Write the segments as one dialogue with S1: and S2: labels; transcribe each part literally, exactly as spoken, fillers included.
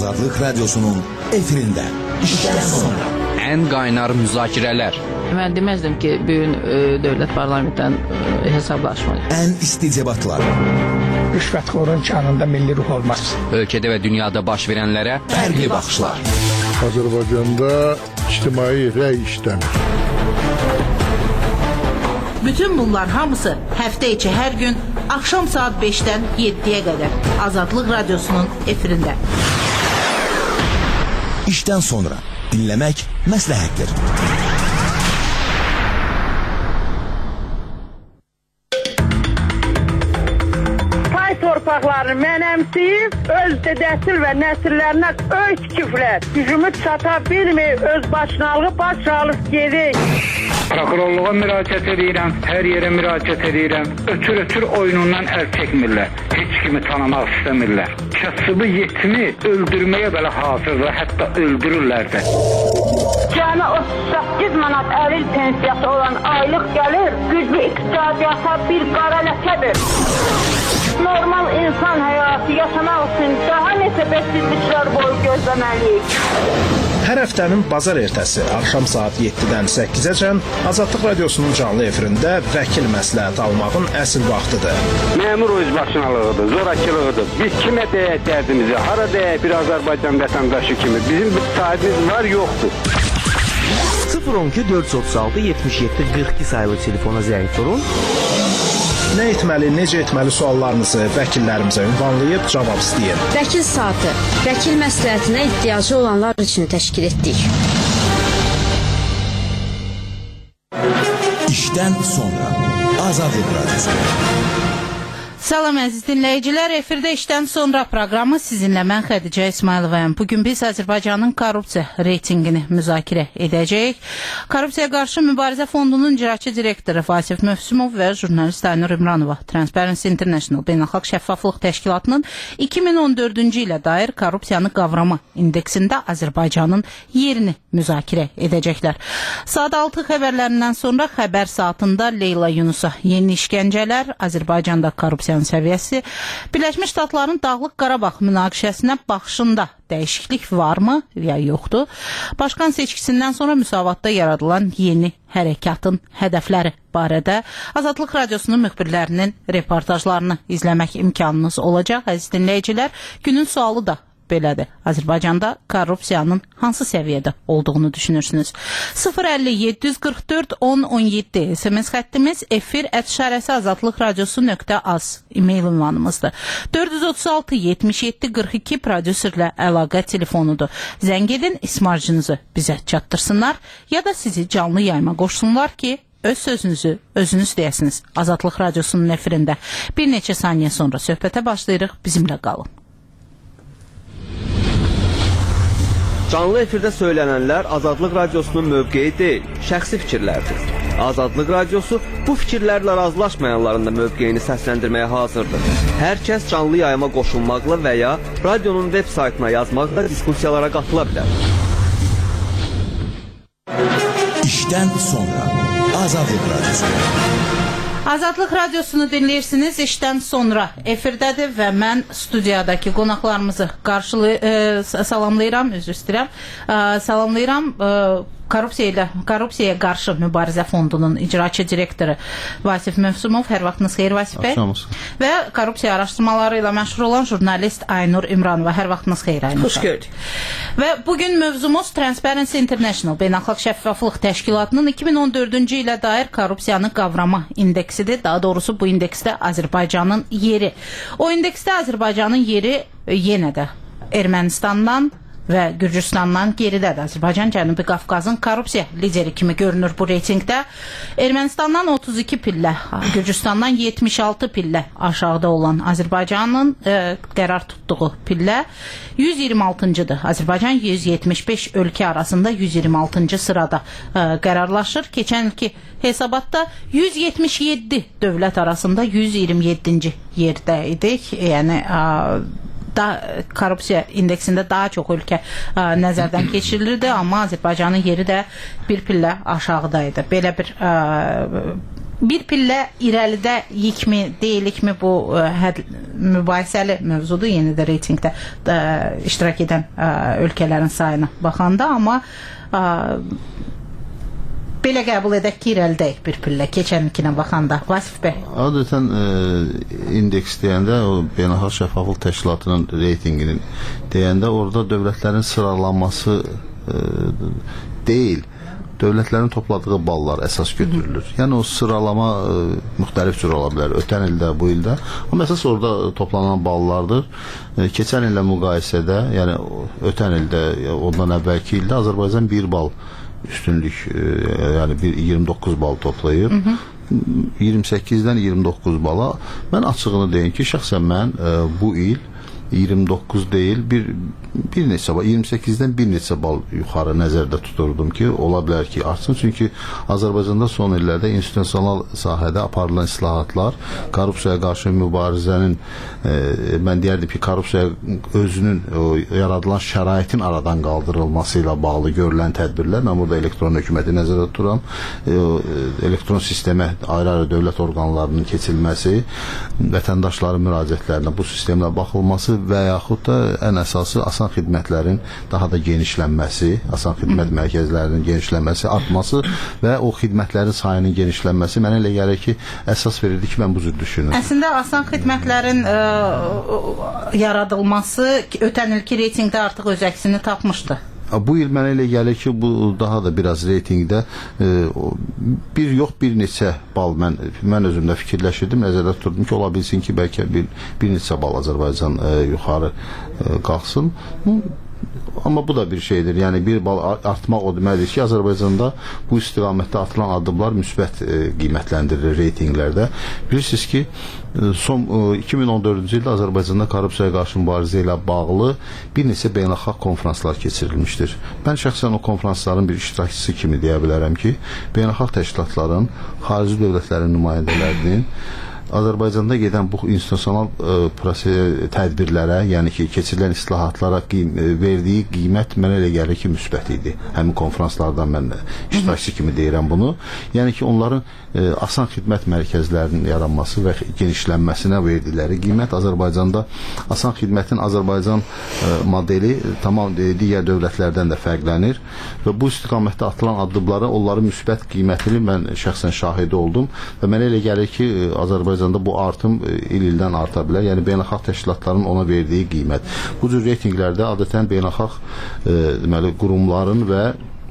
S1: Azadlıq Radyosu'nun efirində işdən sonra
S2: ən qaynar müzakirələr.
S3: Mən deməzdim ki, bugün e, dövlət parlamentdən e, hesablaşmalı.
S1: Ən isti debatlar.
S4: Rüşvətxorun canında milli ruh olmaz.
S2: Ölkədə və dünyada baş verənlərə
S1: Fərqli baxışlar.
S5: Azərbaycanda ictimai rəy işləmir.
S6: Bütün bunlar hamısı həftə içi hər gün axşam saat beşdən yeddiyə qədər Azadlıq Radyosu'nun efirində.
S1: İşdən sonra dinləmək məsləhətdir.
S7: Pay torpaqlarını mənəmsiyib, öz dədəsil və nəsillərinə öy tikiblər. Gücümüz çata bilmir, öz başınalığı baş alıb gedik.
S8: Prokurorluğa müraciət edirəm, hər yerə müraciət edirəm. Ötür-ötür oyunundan əl çəkmirlər. Heç kimi tanımaq istəmirlər. Kasıbı yetimi öldürməyə belə hazırdır, hətta öldürürlər də.
S7: Cəmi otuz səkkiz manat əlil pensiyası olan aylıq gəlir, güclü iqtisadiyyata bir qara ləkədir. Normal insan həyatı yaşamaq üçün daha neçə bəsizliklər boyu gözləməliyik.
S4: Hər həftənin bazar ertəsi axşam saat yeddidən səkkizəcən Azadlıq Radyosu'nun canlı efirində vəkil məsləhət almağın əsl vaxtıdır.
S8: Məmur özbaşınalığıdır, zorakılığıdır. Biz kimə deyək dərdimizi, hara deyək bir Azərbaycan vətəndaşı kimi. Bizim bir sahibimiz var, yoxdur.
S9: sıfır on iki dörd yüz otuz altı yetmiş yeddi qırx iki sayılı telefona zəng vurun.
S4: Nə etməli, necə etməli suallarınızı vəkillərimizə ünvanlayıb cavab istəyin.
S10: Vəkil saatı, vəkil məsləhətinə ehtiyacı olanlar üçün təşkil etdik.
S1: İşdən sonra Azadlıq Radyosu.
S6: Salam əziz dinləyicilər, efirdə işdən sonra proqramı sizinlə mən Xədicə İsmayılovayam. Bugün biz Azərbaycanın korrupsiya reytingini müzakirə edəcəyik. Korrupsiya qarşı mübarizə fondunun icraçı direktoru Vasif Mövsümov və jurnalist Aynur İmranova Transparency International Beynəlxalq Şəffaflıq Təşkilatının iki min on dördüncü ilə dair korrupsiyanı qavrama indeksində Azərbaycanın yerini müzakirə edəcəklər. Saat altı xəbərlərindən sonra xəbər saatında Leyla Yunusa yeni işgəncələr, Azərbaycanda korrupsiya səviyyəsi, Birləşmiş Ştatların Dağlıq Qarabağ münaqişəsinə baxışında dəyişiklik varmı ya yoxdur? Başkan seçkisindən sonra müsavatda yaradılan yeni hərəkatın hədəfləri barədə Azadlıq Radyosu'nun müxbirlərinin reportajlarını izləmək imkanınız olacaq. Əziz dinləyicilər, günün sualı da belədir. Azərbaycanda korrupsiyanın hansı səviyyədə olduğunu düşünürsünüz? sıfır əlli yeddi yüz qırx dörd on on yeddi S M S xəttimiz, efir ət işarəsi azadlıq radyosu nöqtə az e-mail ünvanımızdır. dörd yüz otuz altı yetmiş yeddi qırx iki prodüserlə əlaqə telefonudur. Zəng edin, ismarcınızı bizə çatdırsınlar ya da sizi canlı yayıma qoşsunlar ki, öz sözünüzü özünüz deyəsiniz. Azadlıq Radyosu'nun efirində bir neçə saniyə sonra söhbətə başlayırıq, bizimlə qalın.
S9: Canlı efirdə söylənənlər Azadlıq Radyosu'nun mövqeyi deyil, şəxsi fikirlərdir. Azadlıq Radyosu bu fikirlərlə razılaşmayanların da mövqeyini səsləndirməyə hazırdır. Hər kəs canlı yayıma qoşulmaqla və ya radyonun web saytına yazmaqla diskusiyalara qatıla bilər.
S1: İşdən sonra Azadlıq Radyosu.
S6: Azadlıq Radyosu'nu dinləyirsiniz, işdən sonra efirdədir və mən studiyadakı qonaqlarımızı qarşılı, e, salamlayıram, üzr istəyirəm, e, salamlayıram. E, Korrupsiya ilə, korrupsiyaya qarşı mübarizə fondunun icraçı direktoru Vasif Mövsümov, hər vaxtınız xeyir Vasif bəy. Və korrupsiya araşdırmaları ilə məşğul olan jurnalist Aynur İmranova, hər vaxtınız xeyir Aynur.
S3: Xoş gördük.
S6: Və bugün mövzumuz Transparency International Beynəlxalq Şəffaflıq Təşkilatının iki min on dördüncü ilə dair korrupsiyanı qavrama indeksidir. Daha doğrusu bu indeksdə Azərbaycanın yeri. O indeksdə Azərbaycanın yeri yenə də Ermənistandan və Gürcüstandan geridədir. Azərbaycan Cənubi Qafqazın korrupsiya lideri kimi görünür bu reytingdə. Ermənistandan otuz iki pillə, Gürcüstandan yetmiş altı pillə aşağıda olan Azərbaycanın e, qərar tutduğu pillə yüz iyirmi altıncıdır. Azərbaycan yüz yetmiş beş ölkə arasında yüz iyirmi altıncı sırada e, qərarlaşır. Keçən ilki hesabatda yüz yetmiş yeddi dövlət arasında yüz iyirmi yeddinci yerdə idik. Yəni e, da korrupsiya indeksində daha çox ölkə ə, nəzərdən keçirilirdi, amma Azərbaycanın yeri də bir pillə aşağıdaydı. Belə bir ə, bir pillə irəlidəyikmi, deyilikmi bu ə, həd, mübahisəli mövzudur yeni də reytingdə ə, iştirak edən ə, ölkələrin sayına baxanda, amma ə, belə qəbul edək ki, irəlidəyik bir pillə keçənkinə baxanda. Vasif bəy.
S11: Adətən e, indeks deyəndə, o Beynəlxalq Şəffaflıq Təşkilatının reytingini deyəndə orada dövlətlərin sıralanması e, deyil, dövlətlərin topladığı ballar əsas götürülür. Yəni o sıralama e, müxtəlif cür ola bilər. Ötən ildə, bu ildə. Amma əsas orada toplanan ballardır. E, keçən illə müqayisədə, yəni ötən ildə, ondan əvvəlki ildə Azərbaycan bir bal üstünlük, e, yəni bir iyirmi doqquz bal toplayıb. Hı -hı. iyirmi səkkizdən iyirmi doqquz bala. Mən açığını deyim ki, şəxsən mən e, bu il iyirmi doqquz deyil, bir bir neçə bal, iyirmi səkkizdən bir neçə bal yuxarı nəzərdə tuturdum ki, ola bilər ki, artsın. Çünki Azərbaycanda son illərdə institusional sahədə aparılan islahatlar, korrupsiyaya qarşı mübarizənin, e, mən deyərdim ki, korrupsiyaya özünün o, yaradılan şəraitin aradan qaldırılması ilə bağlı görülən tədbirlər, mən burada elektron hökuməti nəzərdə tuturam, e, o, elektron sistemə ayrı-ayrı dövlət orqanlarının keçilməsi, vətəndaşların müraciətlərinə bu sistemlə baxılması və yaxud da ən əsası asan xidmətlərin daha da genişlənməsi, asan xidmət mərkəzlərinin genişlənməsi, artması və o xidmətlərin sayının genişlənməsi mənə elə gəlir ki, əsas verirdi ki, mən bu cür düşünürəm.
S6: Əslində asan xidmətlərin ə, yaradılması ötən ilki reytingdə artıq öz əksini tapmışdı.
S11: Bu il mənə elə gəlir ki, bu daha da biraz reytingdə e, bir yox bir neçə bal mən mən özümdə fikirləşirdim, nəzərdə tuturdum ki, ola bilsin ki, bəlkə bir, bir neçə bal Azərbaycan e, yuxarı e, qalxsın. Amma bu da bir şeydir. Yəni bir bal artmaq o deməkdir ki, Azərbaycanda bu istiqamətdə atılan addımlar müsbət e, qiymətləndirilir reytinqlərdə. Bilirsiniz ki, son e, iki min on dördüncü ildə Azərbaycanda korrupsiyaya qarşı mübarizə ilə bağlı bir neçə beynəlxalq konfranslar keçirilmişdir. Mən şəxsən o konfransların bir iştirakçısı kimi deyə bilərəm ki, beynəlxalq təşkilatların, xarici dövlətlərin nümayəndələrinin Azərbaycanda gedən bu institusional e, proses tədbirlərə, yəni ki, keçirilən islahatlara qim verdiyi qiymət mənə elə gəlir ki, müsbət idi. Həmin konfranslardan mən iştirakçı kimi deyirəm bunu. Yəni ki, onların e, asan xidmət mərkəzlərinin yaranması və genişlənməsinə verdikləri qiymət Azərbaycanda asan xidmətin Azərbaycan e, modeli tamam e, digər dövlətlərdən də fərqlənir və bu istiqamətdə atılan addımlara onların müsbət qiymətini mən şəxsən şahidi oldum və mənə elə gəlir ki, Azərbaycan bu artım il-ildən arta bilər. Yəni beynəlxalq təşkilatların ona verdiyi qiymət. Bu cür reytinqlərdə adətən beynəlxalq e, deməli qurumların və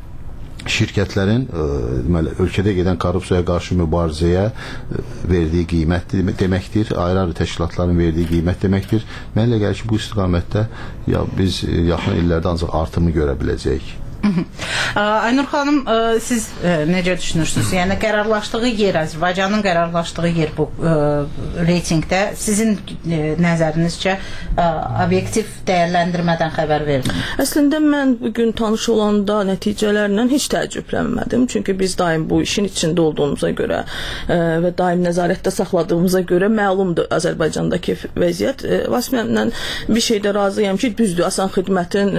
S11: şirkətlərin e, deməli ölkədə gedən korrupsiyaya qarşı mübarizəyə e, verdiyi qiymət deməkdir. Ayrı-ayrı təşkilatların verdiyi qiymət deməkdir. Mənə elə gəlir ki, bu istiqamətdə ya biz yaxın illərdə ancaq artımı görə biləcəyik.
S6: Aynur xanım, siz necə düşünürsünüz? Yəni qərarlaşdığı yer, Azərbaycanın qərarlaşdığı yer bu reytingdə sizin nəzərinizcə obyektiv dəyərləndirmədən xəbər verin.
S12: Əslində mən bugün tanış olanda nəticələrlə heç təəccüblənmədim. Çünki biz daim bu işin içində olduğumuza görə və daim nəzarətdə saxladığımıza görə məlumdur Azərbaycandakı vəziyyət. Vasiflə bir şeydə razıyam ki, düzdür, asan xidmətin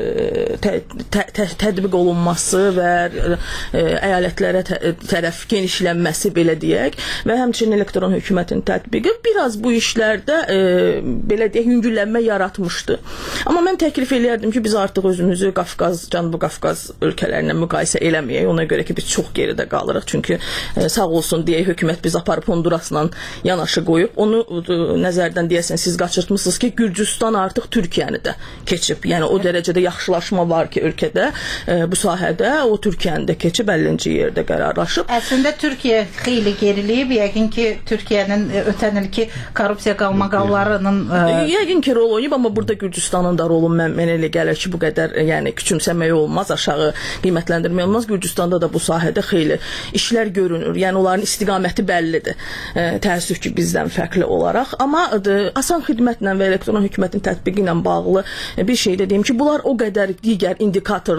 S12: tə, tə, tə, tətbiq olunması və e, əyalətlərə tə, tərəf genişlənməsi belə deyək və həmçinin elektron hökumətin tətbiqi biraz bu işlərdə e, belə deyək yüngüllənmə yaratmışdı. Amma mən təklif eləyərdim ki, biz artıq özümüzü Qafqaz, Cənubi Qafqaz ölkələrinə müqayisə eləməyək. Ona görə ki, biz çox geridə qalırıq. Çünki e, sağ olsun deyək, hökumət biz aparıb Hondurasla yanaşı qoyub. Onu e, nəzərdən deyəsən siz qaçırtmısınız ki, Gürcüstan artıq Türkiyəni də keçib. Yəni o dərəcədə yaxşılaşma var ki, ölkədə e, bu sahədə o Türkiyəni də keçib əllinci yerdə qərarlaşıb.
S6: Əslində Türkiyə xeyli geriliyib. Yəqin ki, Türkiyənin ötən ilki korrupsiya qalmaqallarının e...
S12: yəqin ki, rol oynayıb, amma burada Gürcüstanın da rolu mən, mən elə gəlir ki, bu qədər yəni küçümsəmək olmaz, aşağı qiymətləndirmək olmaz. Gürcüstanda da bu sahədə xeyli işlər görünür. Yəni onların istiqaməti bəllidir. E, təəssüf ki, bizdən fərqli olaraq. Amma e, asan xidmətlə və elektron hökumətin tətbiqi ilə bağlı e, bir şey də deyim ki, bunlar o qədər digər indikatorlar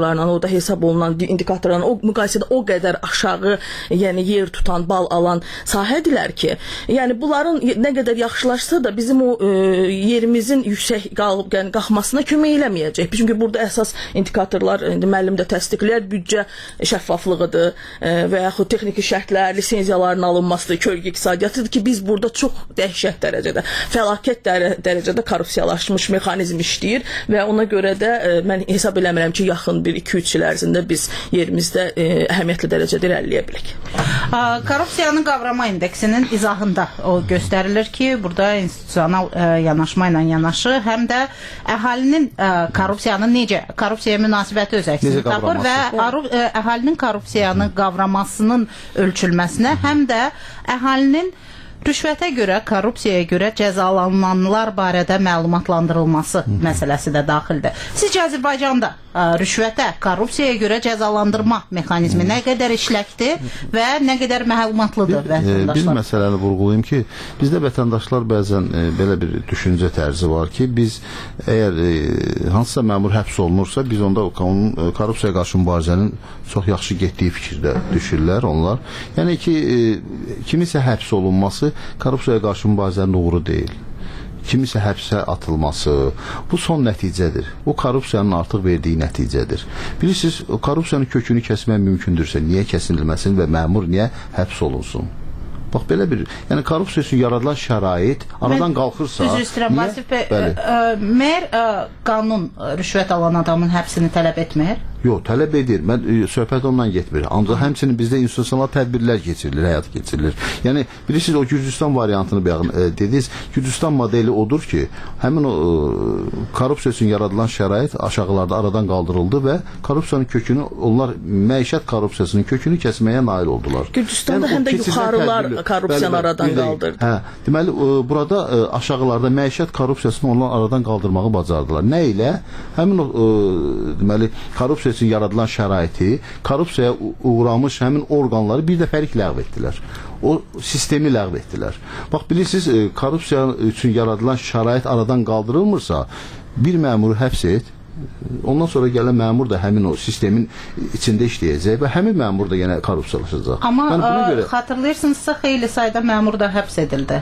S12: lisenziyalarla, orada hesab olunan indikatorlarla o müqayisədə o qədər aşağı, yəni yer tutan, bal alan sahədirlər ki, yəni bunların nə qədər yaxşılaşsa da bizim o e, yerimizin yüksək qalıb, yəni qalxmasına kömək eləməyəcək. Çünki burada əsas indikatorlar, indi müəllim də təsdiqləyir, büdcə şəffaflığıdır e, və yaxud texniki şərtlər, lisenziyaların alınmasıdır, kölgə iqtisadiyyatıdır ki, biz burada çox dəhşət dərəcədə, fəlakət dərəcədə korrupsiyalaşmış mexanizm işləyir və ona görə də e, mən hesab eləmirəm ki, yaxın bir iki üç il ərzində biz yerimizdə e, əhəmiyyətli dərəcədə irəliləyə bilək.
S6: Korrupsiyanın qavrama indeksinin izahında o göstərilir ki, burada institusional e, yanaşma ilə yanaşı, həm də əhalinin e, korrupsiyanın necə, korrupsiyaya münasibəti öz əksini tapır və e, əhalinin korrupsiyanı qavramasının ölçülməsinə, həm də əhalinin rüşvətə görə, korrupsiyaya görə cəzalananlar barədə məlumatlandırılması Hı. məsələsi də daxildir. Sizcə Azərbaycanda ə, rüşvətə, korrupsiyaya görə cəzalandırma mexanizmi Hı. nə qədər işləkdir və nə qədər məlumatlıdır vətəndaşlar?
S11: Bir məsələni vurğulayım ki, bizdə vətəndaşlar bəzən e, belə bir düşüncə tərzi var ki, biz əgər e, hansısa məmur həbs olunursa, biz onda onun e, korrupsiyaya qarşı mübarizənin çox yaxşı getdiyi fikirdə düşürlər onlar. Yəni ki, e, kimisə həbs olunması korrupsiyaya qarşı mübarizənin uğuru deyil. Kimisə həbsə atılması, bu son nəticədir. O korrupsiyanın artıq verdiyi nəticədir. Bilirsiniz, korrupsiyanın kökünü kəsmək mümkündürsə, niyə kəsilməsin və məmur niyə həbs olunsun? Bax, belə bir, yəni korrupsiya üçün yaradılan şərait aradan qalxırsa...
S6: Üzr istəyirəm, Vasif bəy, məgər qanun rüşvət alan adamın həbsini tələb etmir?
S11: Yox, tələb edir. Mən söhbət ondan getmir. Ancaq həmçinin bizdə institusional tədbirlər keçirilir, həyat keçirilir. Yəni bilirsiniz, o Gürcüstan variantını bəyan e, dediniz. Gürcüstan modeli odur ki, həmin o e, korrupsiya üçün yaradılan şərait aşağılarda aradan qaldırıldı və korrupsiyanın kökünü, onlar məişət korrupsiyasının kökünü kəsməyə nail oldular.
S12: Gürcüstanda yəni, həm də yuxarılar korrupsiyanı aradan qaldırdı.
S11: Hə, deməli e, burada e, aşağılarda məişət korrupsiyasını onlar aradan qaldırmağı bacardılar. Nə ilə? Həmin o e, deməli korrupsiya üçün yaradılan şəraiti, korrupsiyaya uğramış həmin orqanları bir dəfəlik ləğv etdilər. O sistemi ləğv etdilər. Bax, bilirsiniz, korrupsiya üçün yaradılan şərait aradan qaldırılmırsa, bir məmuru həbs et, ondan sonra gələn məmur da həmin o sistemin içində işləyəcək və həmin məmur da yenə korrupsiyalaşacaq.
S6: Amma
S11: yəni, buna görə...
S6: xatırlayırsınızsa, xeyli sayda məmur da həbs edildi.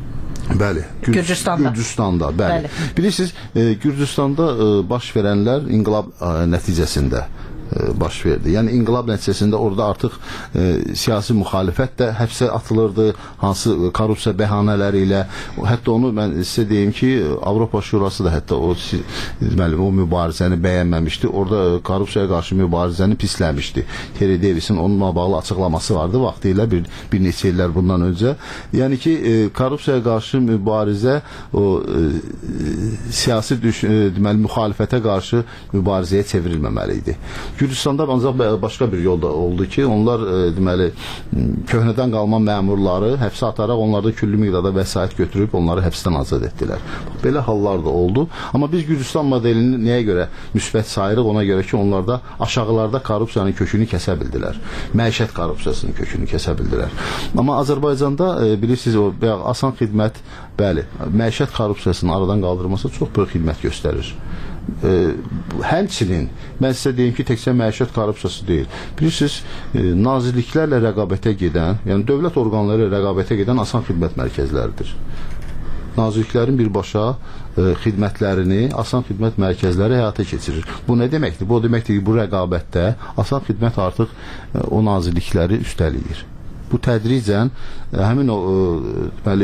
S11: Bəli, Gür
S6: Gürcüstanda.
S11: Gürcüstanda, bəli. bəli. Bilirsiniz, e, Gürcüstanda e, baş verənlər inqilab e, nəticəsində e, baş verdi. Yəni inqilab nəticəsində orada artıq e, siyasi müxalifət də həbsə atılırdı, hansı korrupsiya bəhanələri ilə. Hətta onu mən sizə deyim ki, Avropa Şurası da hətta o deməli o mübarizəni bəyənməmişdi. Orada korrupsiyaya qarşı mübarizəni pisləmişdi. Terry Davis'in onunla bağlı açıqlaması vardı vaxtilə bir bir neçə illər bundan öncə. Yəni ki, e, korrupsiyaya qarşı mübarizə o e, siyasi düş, e, deməli müxalifətə qarşı mübarizəyə çevrilməməli idi. Gürcüstanda ancaq başqa bir yolda oldu ki, onlar e, deməli köhnədən qalma məmurları həbsə ataraq onlarda küllü miqdarda vəsait götürüb onları həbsdən azad etdilər. Belə hallar da oldu. Amma biz Gürcüstan modelini nəyə görə müsbət sayırıq? Ona görə ki, onlarda aşağılarda korrupsiyanın kökünü kəsə bildilər. Məişət korrupsiyasının kökünü kəsə bildilər. Amma Azərbaycanda e, bilirsiniz, o asan xidmət, bəli, məişət korrupsiyasının aradan qaldırılması çox böyük xidmət göstərir. E, həmçinin mən sizə deyim ki, təkcə məişət korrupsiyası deyil. Bilirsiniz, e, nazirliklərlə rəqabətə gedən, yəni dövlət orqanları ilə rəqabətə gedən asan xidmət mərkəzləridir. Nazirliklərin birbaşa e, xidmətlərini asan xidmət mərkəzləri həyata keçirir. Bu nə deməkdir? Bu o deməkdir ki, bu rəqabətdə asan xidmət artıq e, o nazirlikləri üstələyir. Bu tədricən həmin o deməli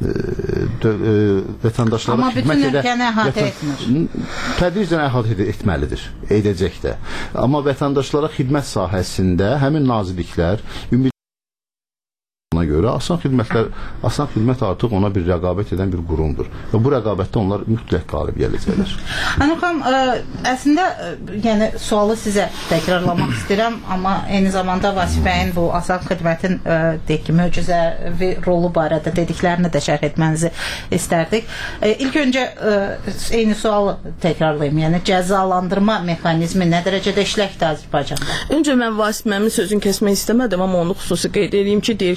S11: vətəndaşlara
S6: Amma
S11: xidmət
S6: bütün ölkəni əhatə etmir.
S11: Tədricən əhatə etməlidir, edəcək də. Amma vətəndaşlara xidmət sahəsində həmin nazirliklər ümid ona görə asan xidmətlər, asan xidmət artıq ona bir rəqabət edən bir qurumdur. Və bu rəqabətdə onlar mütləq qalib gələcəklər.
S6: Hanım xanım, əslində yəni sualı sizə təkrarlamaq istəyirəm, amma eyni zamanda Vasif bəyin bu asan xidmətin deyək ki, möcüzəvi rolu barədə dediklərini də şərh etmənizi istərdik. İlk öncə eyni sualı təkrarlayım. Yəni cəzalandırma mexanizmi nə dərəcədə işləkdir Azərbaycanda?
S12: Öncə mən Vasif müəllimin sözünü kəsmək istəmədim, amma onu xüsusi qeyd edeyim ki, deyir ki, inqilab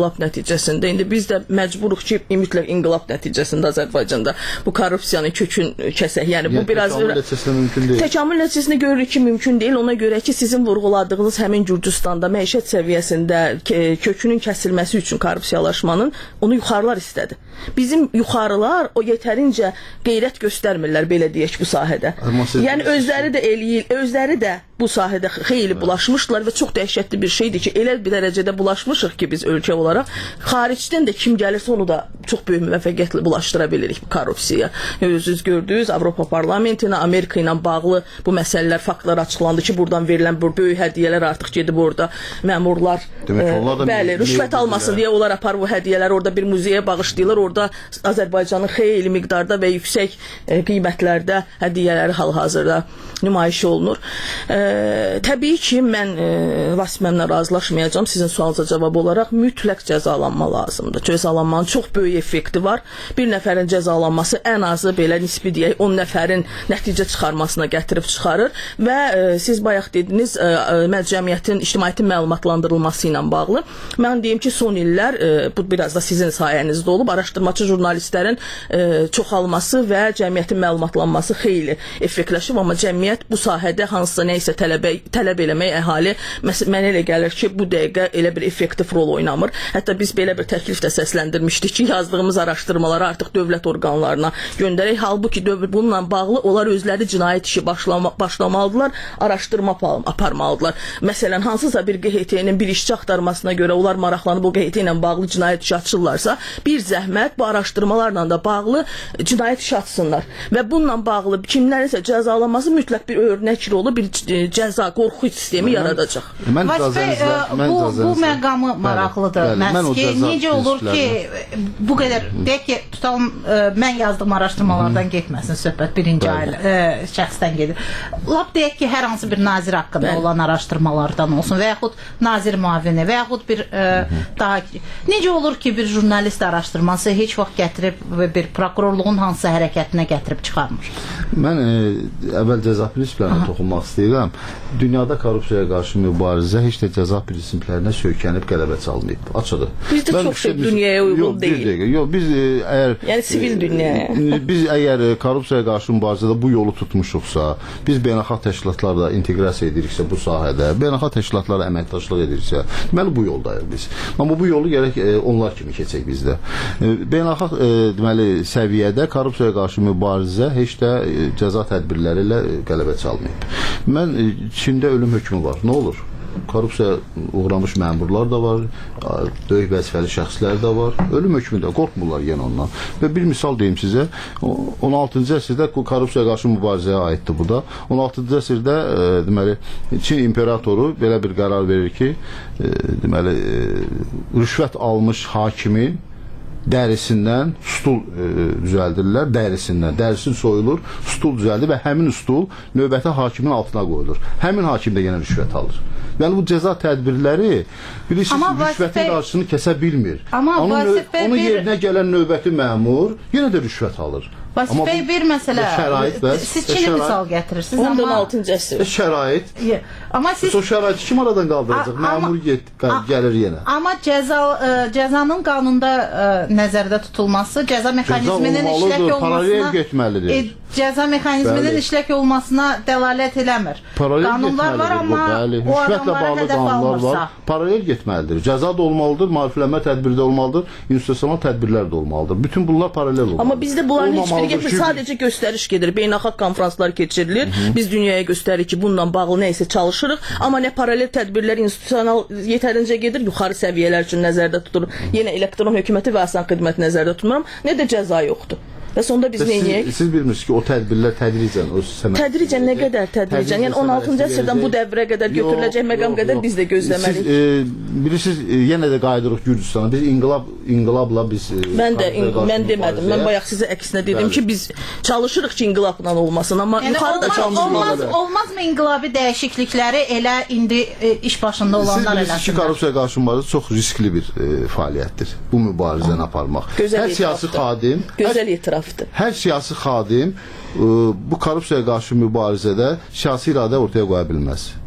S12: inqilab nəticəsində. İndi biz də məcburuq ki, mütləq inqilab nəticəsində Azərbaycanda bu korrupsiyanın kökün kəsək. Yəni bu
S11: Yəni,
S12: biraz
S11: təkamül nəticəsində mümkün deyil.
S12: Təkamül nəticəsində görürük ki, mümkün deyil. Ona görə ki, sizin vurğuladığınız həmin Gürcüstanda məişət səviyyəsində kökünün kəsilməsi üçün korrupsiyalaşmanın onu yuxarılar istədi. Bizim yuxarılar o yetərincə qeyrət göstərmirlər, belə deyək, bu sahədə. Yəni özləri də eləyir, özləri də bu sahədə xeyli bulaşmışlar və çox dəhşətli bir şeydir ki, elə bir dərəcədə bulaşmışıq ki, biz ölkə olaraq xaricdən də kim gəlirsə onu da çox böyük müvəffəqiyyətlə bulaşdıra bilirik bu korrupsiyaya. Özünüz gördünüz, Avropa Parlamentinə, Amerika ilə bağlı bu məsələlər, faktlar açıqlandı ki, buradan verilən bu böyük hədiyyələr artıq gedib orada məmurlar
S11: Demək,
S12: e,
S11: onlar da
S12: bəli, rüşvət almasın deyə onlar apar bu hədiyyələri orada bir muzeyə bağışlayırlar. Orada Azərbaycanın xeyli miqdarda və yüksək e, qiymətlərdə hədiyyələri hal-hazırda nümayiş olunur. E, təbii ki, mən e, Vasimənlə razılaşmayacağam. Sizin sualınıza cavab olaraq mütləq cəzalanma lazımdır. Cəzalanmanın çox böyük effekti var. Bir nəfərin cəzalanması ən azı belə nisbi deyək on nəfərin nəticə çıxarmasına gətirib çıxarır və e, siz bayaq dediniz e, e, cəmiyyətin, ictimaiyyətin məlumatlandırılması ilə bağlı. Mən deyim ki, son illər e, bu biraz da sizin sayənizdə olub. Araşdırmacı jurnalistlərin e, çoxalması və cəmiyyətin məlumatlanması xeyli effektləşib, amma cəmiyyət bu sahədə hansısa nəysə tələbə, tələb eləmək əhali, mənə elə gəlir ki, bu dəqiqə elə bir effektiv rol oynamır. Hətta biz belə bir təklif də səsləndirmişdik ki, yazdığımız araşdırmaları artıq dövlət orqanlarına göndərək. Halbuki bununla bağlı onlar özləri cinayət işi başlama, başlamalıdırlar, araşdırma aparmalıdırlar. Məsələn, hansısa bir Q H T-nin bir işçi axtarmasına görə onlar maraqlanıb o Q H T ilə bağlı cinayət işi açırlarsa, bir zəhmət bu araşdırmalarla da bağlı cinayət işi açsınlar. Və bununla bağlı kimlərinsə cəzalanması mütləq bir örnək rolu, bir cəza, qorxu sistemi yaradacaq.
S6: Vasifə, bu, bu məqamı maraqlıdır. Məhz ki, necə olur ki, bu qədər, deyək ki, tutalım, mən yazdığım araşdırmalardan getməsin söhbət, birinci ailə şəxsdən gedir. Lap deyək ki, hər hansı bir nazir haqqında olan araşdırmalardan olsun və yaxud nazir müavini və yaxud bir daha... Necə olur ki, bir jurnalist araşdırması heç vaxt gətirib bir prokurorluğun hansısa hərəkətinə gətirib çıxarmır?
S11: Mən əvvəl cəza prinsiplərinə toxunmaq istəyirəm. Dünyada korrupsiyaya qarşı mübarizə heç də cəza prinsiplərinə söykənib qələbə çalmayıb. Açıdır.
S12: Bizdə çox şey dünyaya uyğun deyil.
S11: Yox, biz əgər...
S12: Yəni sivil dünyaya.
S11: Biz əgər korrupsiyaya qarşı mübarizədə bu yolu tutmuşuqsa, biz beynəlxalq təşkilatlarla inteqrasiya ediriksə bu sahədə, beynəlxalq təşkilatlarla əməkdaşlıq ediriksə, deməli bu yoldayıq biz. Amma bu yolu gərək onlar kimi keçək bizdə. Beynəlxalq deməli səviyyədə korrupsiyaya qarşı mübarizə heç də cəza tədbirləri ilə qələbə çalmayıb. Mən Çində ölüm hökmü var. Nə olur? Korrupsiya uğramış məmurlar da var, böyük vəzifəli şəxslər də var. Ölüm hökmü də, qorxmurlar yenə ondan. Və bir misal deyim sizə, on altıncı əsrdə korrupsiyaya qarşı mübarizəyə aiddir bu da. on altıncı əsrdə e, deməli Çin imperatoru belə bir qərar verir ki, e, deməli e, rüşvət almış hakimin dərisindən stul e, düzəldirlər, dərisindən. Dərisi soyulur, stul düzəldir və həmin stul növbəti hakimin altına qoyulur. Həmin hakim də yenə rüşvət alır. Yəni bu cəza tədbirləri bilirsiniz, rüşvətin qarşısını kəsə bilmir.
S6: Amma
S11: onun,
S6: Vasifə
S11: onun
S6: bir...
S11: yerinə gələn növbəti məmur yenə də rüşvət alır.
S6: Vasifə bir məsələ, siz Çin'i misal gətirirsiniz, amma...
S12: on altıncı əsr.
S11: Şərait.
S6: Amma siz...
S11: O şəraiti kim aradan qaldıracaq? Məmur gəlir yenə.
S6: Amma cəza, cəzanın qanunda nəzərdə tutulması, cəza mexanizminin işlək olmasına... Cəza mexanizminin işlək olmasına dəlalət eləmir. Qanunlar var, amma o adamlara hədəf almırsa.
S11: Paralel getməlidir. Cəza da olmalıdır, maariflənmə tədbiri də olmalıdır, institusional tədbirlər də olmalıdır. Bütün bunlar paralel olmalıdır.
S12: Amma bizdə bunların heç biri getmir, sadəcə göstəriş gedir. Beynəlxalq konfranslar keçirilir. Hı -hı. Biz dünyaya göstəririk ki, bununla bağlı nə isə çalışırıq. Amma nə paralel tədbirlər institusional yetərincə gedir, yuxarı səviyyələr üçün nəzərdə tutulur. Yenə elektron hökuməti və asan xidmət nəzərdə tutmuram. Nə də cəza yoxdur. Və sonda biz neyniyək?
S11: Siz, siz bilmirsiniz ki, o tədbirlər tədricən o səmət.
S12: Tədricən nə qədər tədricən? Yəni on altıncı əsrdən bu dəvrə qədər götürüləcək məqam qədər biz də gözləməliyik.
S11: Siz e, bilirsiniz, e, yenə də qayıdırıq Gürcüstana. Biz inqilab inqilabla biz e,
S12: Mən də mən demədim. Mən bayaq sizə əksinə dedim Bəli. ki, biz çalışırıq ki, inqilabla olmasın, amma yəni yuxarıda
S6: olmaz, olmazmı inqilabi dəyişiklikləri elə indi e, iş başında olanlar eləsinlər?
S11: Siz bilirsiniz ki, korrupsiya qarşı mübarizə çox riskli bir e, fəaliyyətdir. Bu mübarizəni aparmaq.
S12: Gözəl
S11: hər siyasi xadim,
S12: gözəl etiraf.
S11: Hər siyasi xadim bu korrupsiyaya qarşı mübarizədə siyasi iradə ortaya qoya bilməz.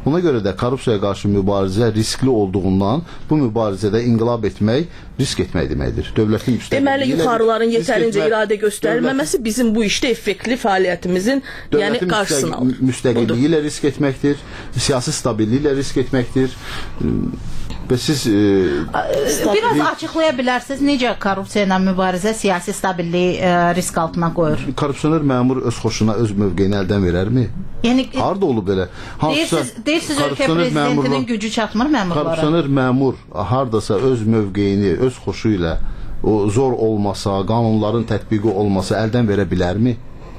S11: Ona görə də korrupsiyaya qarşı mübarizə riskli olduğundan bu mübarizədə inqilab etmək risk etmək deməkdir. Dövlətin müstəqilliyi.
S12: Deməli yuxarıların yetərincə iradə göstərilməməsi bizim bu işdə effektli fəaliyyətimizin yəni qarşısını alır.
S11: Müstəqilliyi ilə risk etməkdir, siyasi stabilliyi ilə risk etməkdir. Və siz e,
S6: biraz açıqlaya bilərsiniz necə korrupsiya ilə mübarizə siyasi stabilliyi e, risk altına qoyur?
S11: Korrupsioner məmur öz xoşuna öz mövqeyini əldən verərmi?
S6: Yəni
S11: harda olub belə?
S6: Deyirsiniz, deyirsiniz ölkə prezidentinin gücü çatmır məmurlara.
S11: Korrupsioner məmur hardasa öz mövqeyini, öz xoşu ilə o zor olmasa, qanunların tətbiqi olmasa əldən verə bilərmi?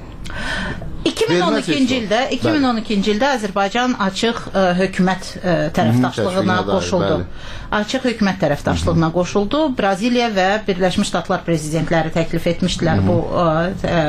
S6: iki min on ikinci ildə iki min on ikinci ildə Azərbaycan açıq ə, hökumət ə, tərəfdaşlığına qoşuldu. Açıq hökumət tərəfdaşlığına qoşuldu. Braziliya və Birləşmiş Ştatlar prezidentləri təklif etmişdilər bu ə, ə,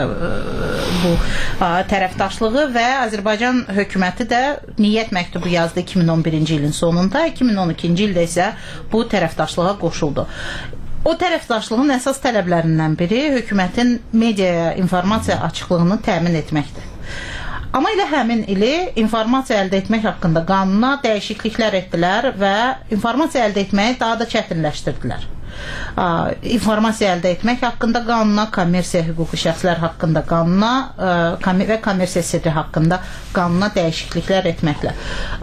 S6: bu ə, tərəfdaşlığı və Azərbaycan hökuməti də niyyət məktubu yazdı iki min on birinci ilin sonunda. iki min on ikinci ildə isə bu tərəfdaşlığa qoşuldu. O tərəfdaşlığın əsas tələblərindən biri hökumətin mediaya informasiya açıqlığını təmin etməkdir. Amma elə həmin ili informasiya əldə etmək haqqında qanuna dəyişikliklər etdilər və informasiya əldə etməyi daha da çətinləşdirdilər. İnformasiya əldə etmək haqqında qanuna, kommersiya hüquqi şəxslər haqqında qanuna və kommersiya sirri haqqında qanuna dəyişikliklər etməklə.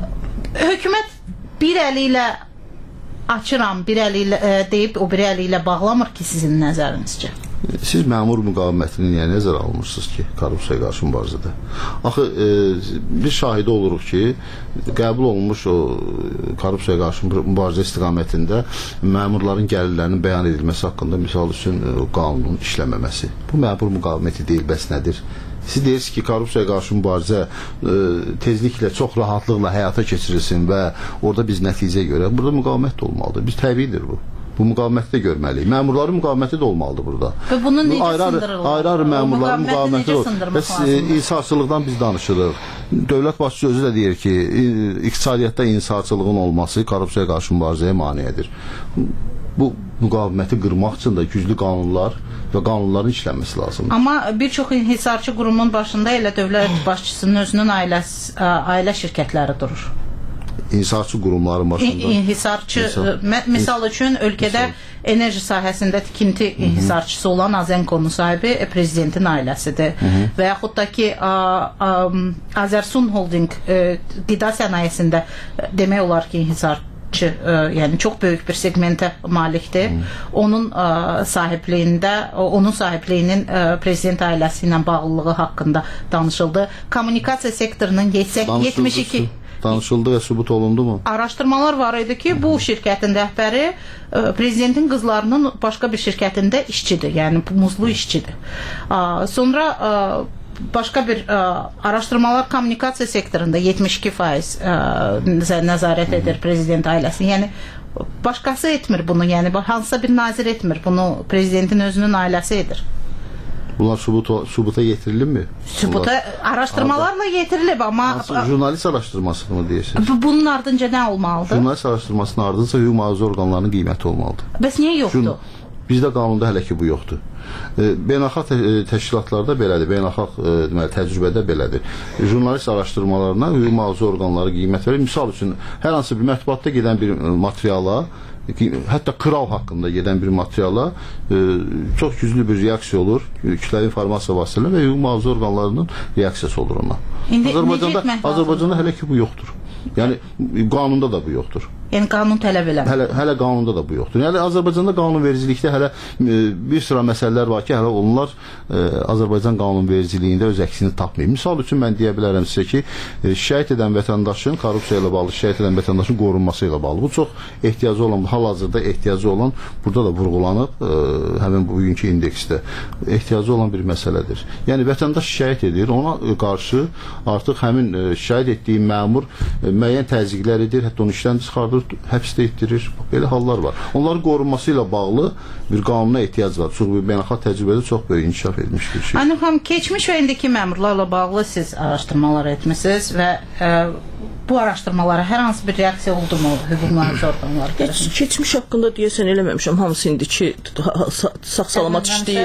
S6: Hökumət bir əli ilə açıram, bir əli ilə e, deyib o bir əli ilə bağlamır ki, sizin nəzərinizcə?
S11: Siz məmur müqavimətini niyə nəzərə almırsınız ki, korrupsiyaya qarşı mübarizədə? Axı e, biz şahidi oluruq ki, qəbul olunmuş o korrupsiyaya qarşı mübarizə istiqamətində məmurların gəlirlərinin bəyan edilməsi haqqında misal üçün e, qanunun işləməməsi. Bu məmur müqaviməti deyil, bəs nədir? Siz deyirsiniz ki, korrupsiyaya qarşı mübarizə e, tezliklə, çox rahatlıqla həyata keçirilsin və orada biz nəticə görə, burada müqavimət də olmalıdır. Biz təbiidir bu. Bu müqaviməti də görməliyik. Məmurların müqaviməti də olmalıdır burada.
S6: Və bunu necə sındırırlar?
S11: Ayrı-ayrı məmurların müqaviməti olur. Bəs insafçılıqdan biz danışırıq. Dövlət başçısı özü də deyir ki, iqtisadiyyatda insafçılığın olması korrupsiyaya qarşı mübarizəyə maneədir. Bu müqaviməti qırmaq üçün də güclü qanunlar və qanunların işlənməsi lazımdır.
S6: Amma bir çox inhisarçı qurumun başında elə dövlət başçısının özünün ailəsi, ailə şirkətləri durur.
S11: İnhisarçı qurumların başında.
S6: İnhisarçı, misal üçün ölkədə enerji sahəsində tikinti inhisarçısı olan Azenkonun sahibi prezidentin ailəsidir. Hı -hı. Və yaxud da ki Azersun Holding qida sənayesində demək olar ki inhisar yəni çox böyük bir segmentə malikdir. Hmm. Onun ə, sahibliyində, onun sahibliyinin ə, prezident ailəsi ilə bağlılığı haqqında danışıldı. Kommunikasiya sektorunun yetmiş iki
S11: danışıldı və sübut olundu mu?
S6: Araşdırmalar var idi ki, bu şirkətin rəhbəri ə, prezidentin qızlarının başqa bir şirkətində işçidir, yəni muzlu işçidir. Ə, sonra ə, başqa bir ə, araşdırmalar kommunikasiya sektorunda yetmiş iki faiz ə, nəzarət edir prezident ailəsi. Yəni başqası etmir bunu, yəni hansısa bir nazir etmir. Bunu prezidentin özünün ailəsi edir.
S11: Bunlar sübut, sübuta yetirilir mi?
S6: Sübuta araşdırmalarla yetirilib, amma
S11: jurnalist araşdırması mı deyirsiniz?
S6: Bunun ardınca nə olmalıdır?
S11: Jurnalist araşdırmasının ardınca hüquq mühafizə orqanlarının qiyməti olmalıdır.
S6: Bəs niyə yoxdur? Jun
S11: Bizdə qanunda hələ ki bu yoxdur. E, beynəlxalq tə təşkilatlarda belədir, beynəlxalq e, deməli təcrübədə belədir. Jurnalist araşdırmalarına hüquq mühafizə orqanları qiymət verir. Misal üçün hər hansı bir mətbuatda gedən bir materiala, hətta kral haqqında gedən bir materiala e, çox güclü bir reaksiya olur. Kütləvi informasiya vasitələri və hüquq mühafizə orqanlarının reaksiyası olur ona.
S6: İndi
S11: Azərbaycanda Azərbaycanda hələ ki bu yoxdur. Yəni qanunda da bu yoxdur.
S6: Yəni qanun tələb eləmir.
S11: Hələ hələ qanunda da bu yoxdur. Yəni Azərbaycanda qanunvericilikdə hələ e, bir sıra məsələlər var ki, hələ onlar e, Azərbaycan qanunvericiliyində öz əksini tapmayıb. Misal üçün mən deyə bilərəm sizə ki, e, şikayət edən vətəndaşın korrupsiya ilə bağlı şikayət edən vətəndaşın qorunması ilə bağlı. Bu çox ehtiyacı olan, hal-hazırda ehtiyacı olan, burada da vurğulanıb e, həmin bugünkü indeksdə ehtiyacı olan bir məsələdir. Yəni vətəndaş şikayət edir, ona qarşı artıq həmin e, şikayət etdiyi məmur e, müəyyən təzyiqlər edir, hətta onu işdən çıxardır, həbsdə etdirir. Belə hallar var. Onların qorunması ilə bağlı bir qanuna ehtiyac var. Çox beynəlxalq təcrübədə çox böyük inkişaf etmiş bir şey.
S6: Anam xanım, keçmiş və indiki məmurlarla bağlı siz araşdırmalar etmisiniz və ə, bu araşdırmalara hər hansı bir reaksiya oldu mu hüquq mühafizə orqanları tərəfindən?
S12: Keçmiş haqqında deyəsən eləməmişəm. Hamısı indiki sağ-salamat işləyirlər.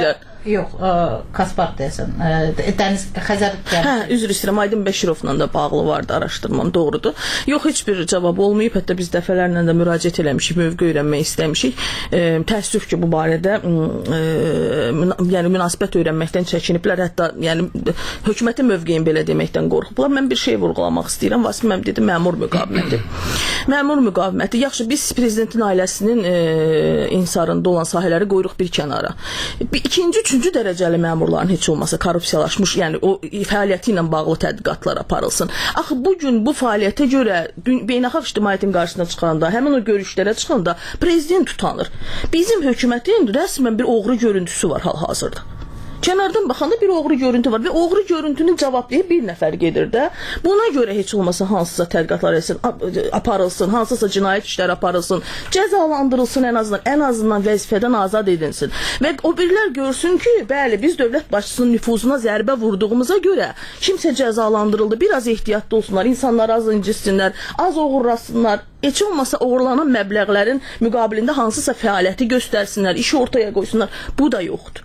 S6: Yox, ə, Kaspar desən. Ə, Dəniz Xəzər
S12: Hə, üzr istəyirəm, Aydın Bəşirovla da bağlı vardı araşdırmam, doğrudur. Yox, heç bir cavab olmayıb. Hətta biz dəfələrlə də müraciət eləmişik, mövqe öyrənmək istəmişik. E, təəssüf ki, bu barədə e, yəni münasibət öyrənməkdən çəkiniblər. Hətta yəni hökumətin mövqeyini belə deməkdən qorxublar. Mən bir şey vurğulamaq istəyirəm. Vasif müəllim dedi, məmur müqaviməti. Məmur müqaviməti. Yaxşı, biz prezidentin ailəsinin e, insarında olan sahələri qoyuruq bir kənara. Bir, ikinci, üçüncü dərəcəli məmurların heç olmasa korrupsiyalaşmış, yəni o fəaliyyəti ilə bağlı tədqiqatlar aparılsın. Axı bu gün bu fəaliyyətə görə beynəlxalq ictimaiyyətin qarşısına çıxanda, həmin o görüşlərə çıxanda prezident utanır. Bizim hökumətin rəsmən bir oğru görüntüsü var hal-hazırda. Kənardan baxanda bir oğru görüntü var və oğru görüntünün cavablayıb bir nəfər gedir də. Buna görə heç olmasa hansısa tədqiqatlar etsin, aparılsın, hansısa cinayət işləri aparılsın, cəzalandırılsın ən azından, ən azından vəzifədən azad edilsin. Və o birlər görsün ki, bəli, biz dövlət başçısının nüfuzuna zərbə vurduğumuza görə kimsə cəzalandırıldı. Biraz ehtiyatlı olsunlar, insanlar az incitsinlər, az oğurlasınlar. Heç olmasa oğurlanan məbləğlərin müqabilində hansısa fəaliyyəti göstərsinlər, işi ortaya qoysunlar. Bu da yoxdur.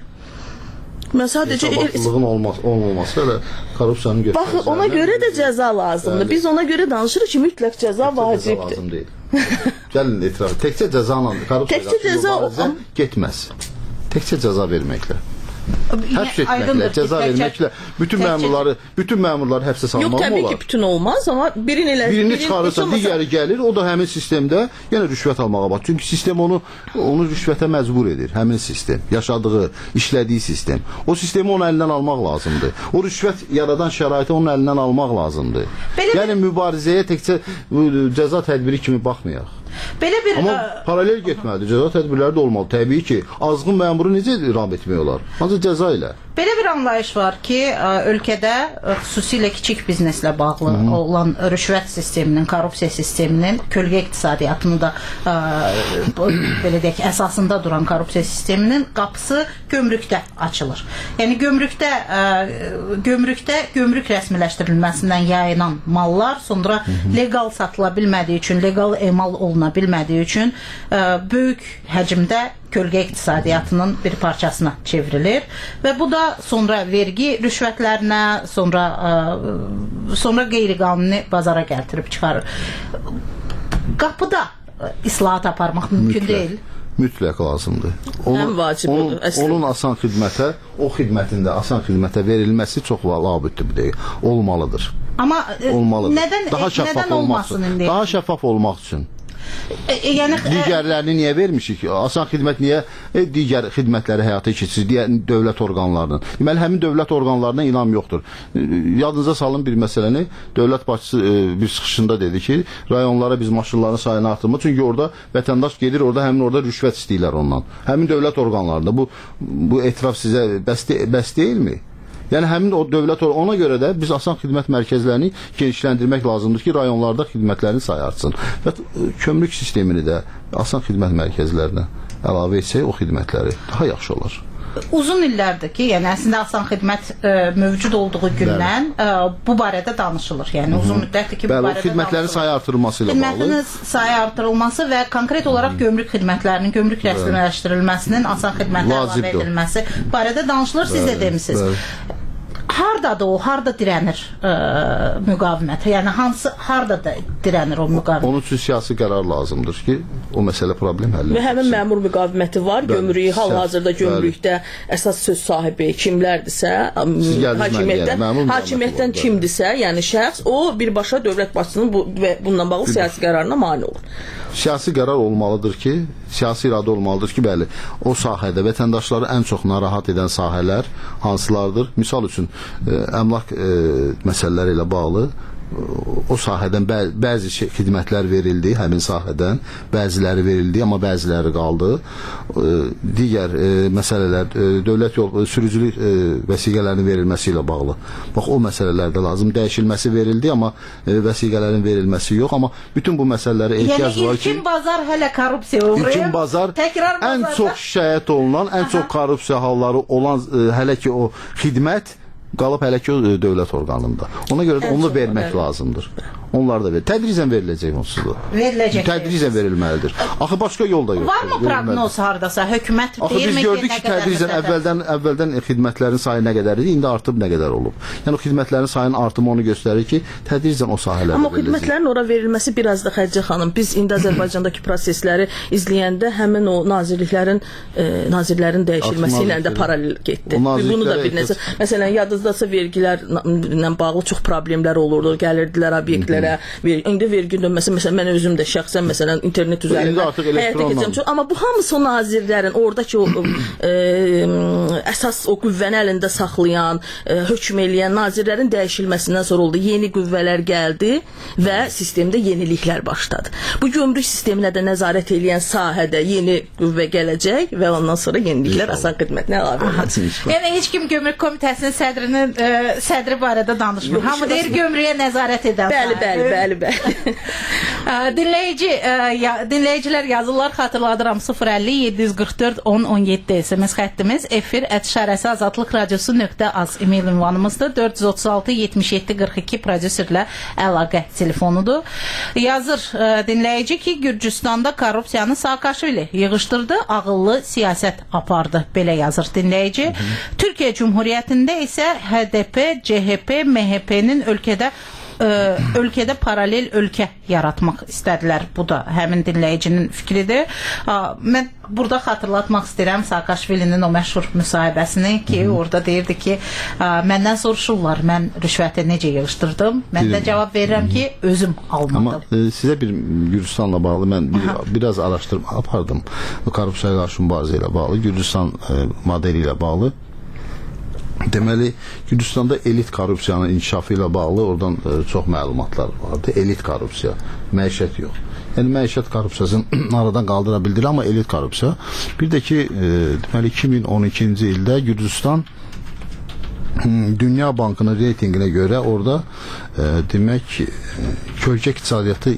S12: Mən sadəcə
S11: hesabatlılığın olmaz, olmaması elə korrupsiyanın göstəricilərindən.
S12: Bax, ona görə də cəza lazımdır. Bəli. Biz ona görə danışırıq ki, mütləq cəza vacibdir.
S11: Cəza lazım deyil. Gəlin etiraf. Təkcə cəzanla korrupsiya mübarizə getməz. Təkcə cəza verməklə. Həbs etməklə, cəza verməklə bütün məmurları, bütün məmurları həbsə salmaq olar.
S12: Yox, təbii ki, bütün olmaz, amma birini elə
S11: birini çıxarırsa, digəri gəlir, o da həmin sistemdə yenə rüşvət almağa bax. Çünki sistem onu onu rüşvətə məcbur edir. Həmin sistem, yaşadığı, işlədiyi sistem. O sistemi onun əlindən almaq lazımdır. O rüşvət yaradan şəraiti onun əlindən almaq lazımdır. Belə yəni mübarizəyə təkcə cəza tədbiri kimi baxmayaq.
S6: Belə bir
S11: Amma ə... paralel getməlidir. Cəza tədbirləri də olmalı. Təbii ki, azğın məmuru necə iram etmək olar? Ancaq cəza ilə.
S6: Belə bir anlayış var ki, ölkədə xüsusilə kiçik bizneslə bağlı Hı -hı. olan rüşvət sisteminin, korrupsiya sisteminin, kölgə iqtisadiyyatını da ə, belə deyək, əsasında duran korrupsiya sisteminin qapısı gömrükdə açılır. Yəni gömrükdə ə, gömrükdə gömrük rəsmiləşdirilməsindən yayılan mallar sonra Hı -hı. legal satıla bilmədiyi üçün, legal emal oluna bilmədiyi üçün ə, böyük həcmdə kölgə iqtisadiyyatının bir parçasına çevrilir və bu da sonra vergi rüşvətlərinə, sonra ə, sonra qeyri-qanuni bazara gətirib çıxarır. Qapıda islahat aparmaq mümkün
S11: mütləq,
S6: deyil.
S11: Mütləq lazımdır. Onun, onun, onun asan xidmətə, o xidmətində asan xidmətə verilməsi çox labüddür bu deyil. Olmalıdır.
S6: Amma
S11: olmalıdır.
S6: Nədən,
S11: daha şəffaf
S6: nədən olmasın indi?
S11: Daha şəffaf olmaq üçün.
S6: E, yəni,
S11: digərlərini niyə vermişik? Asan xidmət niyə e, digər xidmətləri həyata keçirir? Digər dövlət orqanlarının. Deməli, həmin dövlət orqanlarına inam yoxdur. E, yadınıza salın bir məsələni. Dövlət başçısı e, bir çıxışında dedi ki, rayonlara biz maşınların sayını artırma. Çünki orada vətəndaş gedir, orada həmin orada rüşvət istəyirlər ondan. Həmin dövlət orqanlarında. Bu, bu etiraf sizə bəs, de, bəs deyilmi? Yəni həmin o dövlət ona görə də biz asan xidmət mərkəzlərini genişləndirmək lazımdır ki, rayonlarda xidmətlərini sayı artsın. Və kömrük sistemini də asan xidmət mərkəzlərinə əlavə etsək o xidmətləri daha yaxşı olar.
S6: Uzun illərdir ki, yəni əslində asan xidmət ə, mövcud olduğu gündən ə, bu barədə danışılır. Yəni Hı -hı. uzun müddətdir ki, bu
S11: Bəli,
S6: barədə danışılır.
S11: Xidmətlərin sayı artırılması ilə bağlı.
S6: Xidmətinin sayı artırılması və konkret olaraq Hı -hı. gömrük xidmətlərinin, gömrük rəsmiləşdirilməsinin asan xidmətlərə əlavə edilməsi barədə danışılır. Siz də demisiniz. Bəli. Hardadır o, harda dirənir ə, müqavimət? Yəni hansı, harda da dirənir o müqavimət?
S11: Onun üçün siyasi qərar lazımdır ki, o məsələ problem həll edilsin.
S12: Və həmin məmur müqaviməti var, gömrüyü hal-hazırda gömrükdə əsas söz sahibi kimlərdirsə, hakimiyyətdən, hakimiyyətdən kimdirsə, yəni şəxs, o birbaşa dövlət başçısının bu, və bununla bağlı siyasi qərarına mane olur.
S11: Siyasi qərar olmalıdır ki, siyasi iradə olmalıdır ki, bəli, o sahədə vətəndaşları ən çox narahat edən sahələr hansılardır? Misal üçün, ə, əmlak ə, məsələləri ilə bağlı o sahədən bə bəzi şey, xidmətlər verildi, həmin sahədən bəziləri verildi, amma bəziləri qaldı. E, digər e, məsələlər, e, dövlət yol sürücülük e, vəsiqələrinin verilməsi ilə bağlı. Bax, o məsələlərdə lazım dəyişilməsi verildi, amma e, vəsiqələrin verilməsi yox, amma bütün bu məsələlərə ehtiyac
S6: yəni,
S11: var ki,
S6: ilkin bazar hələ korrupsiya uğrayır.
S11: İlkin bazar ən çox şikayət olunan, ən çox korrupsiya halları olan e, hələ ki o xidmət qalıb hələ ki o dövlət orqanında. Ona görə də onu vermək lazımdır. Onlar da verir. Tədricən veriləcək onsuz da.
S6: Veriləcək.
S11: Tədricən verilməlidir. Axı başqa yol da yoxdur.
S6: Varmı proqnoz hardasa? Hökumət
S11: Axı
S6: deyirmi
S11: biz
S6: ki,
S11: gördük
S6: nə
S11: ki,
S6: qədər
S11: tədricən
S6: məsələ?
S11: əvvəldən əvvəldən xidmətlərin sayı nə qədər idi, indi artıb nə qədər olub. Yəni o xidmətlərin sayının artımı onu göstərir ki, tədricən o sahələrdə
S12: Amma xidmətlərin ora verilməsi biraz da Xədicə xanım, biz indi Azərbaycandakı prosesləri izləyəndə həmin o nazirliklərin e, nazirlərin dəyişilməsi ilə də paralel getdi. Bunu da bir nəzər. Məsələn, yadınızdasa vergilərlə bağlı çox problemlər olurdu. Gəlirdilər obyektlərə, ver, indi vergi dönməsi, məsələn, mən özüm də şəxsən məsələn internet üzərində həyata keçirəm. Amma bu hamısı o nazirlərin oradakı o e, əsas o qüvvəni əlində saxlayan, e, hökm eləyən nazirlərin dəyişilməsindən sonra oldu. Yeni qüvvələr gəldi və sistemdə yeniliklər başladı. Bu gömrük sisteminə də nəzarət eləyən sahədə yeni qüvvə gələcək və ondan sonra yeniliklər asan xidmətinə əlavə olacaq.
S6: Yəni heç kim gömrük komitəsinin sədrinin e, sədri barədə danışmır. Hamı deyir gömrüyə nəzarət edən.
S12: Bəli, bəli, bəli, bəli.
S6: Dinləyici, ya, dinləyicilər yazırlar, xatırladıram sıfır əlli yeddi yüz qırx dörd on on yeddi S M S xəttimiz, efir ət işarəsi azadlıq radiosu nöqtə az e-mail ünvanımızdır, dörd yüz otuz altı yetmiş yeddi qırx iki prodüserlə əlaqə telefonudur. Yazır dinləyici ki, Gürcüstanda korrupsiyanı Saakashvili yığışdırdı, ağıllı siyasət apardı, belə yazır dinləyici. Türkiyə Cumhuriyyətində isə H D P, C H P, M H P-nin ölkədə Ə, ölkədə paralel ölkə yaratmaq istədilər. Bu da həmin dinləyicinin fikridir. Ə, mən burada xatırlatmaq istəyirəm Saakashvilinin o məşhur müsahibəsini ki, Hı -hı. orada deyirdi ki, ə, məndən soruşurlar, mən rüşvəti necə yığışdırdım? Mən də cavab verirəm Hı -hı. ki, özüm almadım.
S11: Amma e, sizə bir Gürcüstanla bağlı mən bir, biraz araşdırma apardım. Korrupsiyaya qarşı mübarizə ilə bağlı, Gürcüstan e, modeli ilə bağlı. Deməli, Gürcüstanda elit korrupsiyanın inkişafı ilə bağlı oradan e, çox məlumatlar vardı. Elit korrupsiya, məişət yox. Yəni məişət korrupsiyasını aradan qaldıra bildirir, amma elit korrupsiya. Bir də ki, e, deməli iki min on ikinci ildə Gürcüstan Dünya Bankının reytinginə görə orada e, demək e, kölgə iqtisadiyyatı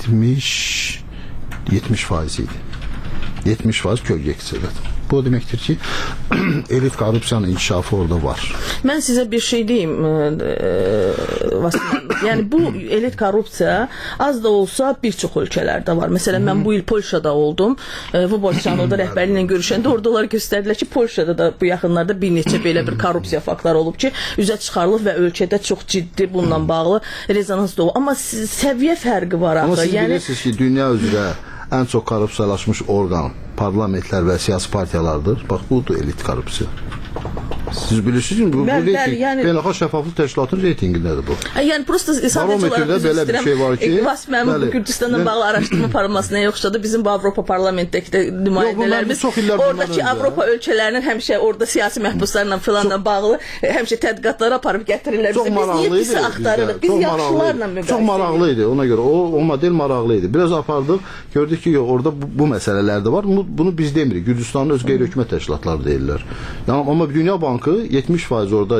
S11: yetmiş faiz idi. yetmiş faiz kölgə iqtisadiyyatı. Bu deməkdir ki, elit korrupsiyanın inkişafı orada var.
S12: Mən sizə bir şey deyim, e, Vasil. Yəni bu elit korrupsiya az da olsa bir çox ölkələrdə var. Məsələn, mən bu il Polşada oldum. E, bu Polşanada rəhbərliklə görüşəndə orada onlar göstərdilər ki, Polşada da bu yaxınlarda bir neçə belə bir korrupsiya faktları olub ki, üzə çıxarılıb və ölkədə çox ciddi bununla bağlı rezonans doğub. Amma səviyyə fərqi var axı.
S11: Amma siz
S12: yəni
S11: bilirsiniz ki, dünya üzrə ən çox korrupsiyalaşmış orqan parlamentlər və siyasi partiyalardır. Bax, budur elit korrupsiya. Siz bilirsiniz mi? Bu, bu reyting, yəni, Beynəlxalq Şəffaflıq Təşkilatının reytinqindədir bu.
S12: Yəni, prosta sadəcə olaraq
S11: belə bir şey var ki,
S12: Vas mənim bu Gürcüstanla bağlı araşdırma aparılmasına yoxsadır. Bizim bu Avropa parlamentdəki də nümayəndələrimiz oradakı Avropa ölkələrinin həmişə orada siyasi məhbuslarla filanla bağlı həmişə tədqiqatlar aparıb gətirirlər.
S11: Çox maraqlı idi.
S12: Axtarırıq. Biz yaxşılarla müqayisə.
S11: Çox maraqlı idi. Ona görə o, o model maraqlı idi. Biraz apardıq, gördük ki, orada bu, bu məsələlər də var. Bunu, bunu biz demirik. Gürcüstanın öz qeyri-hökumət təşkilatları deyirlər. Yəni, amma Dünya Bankı yetmiş faiz orada e,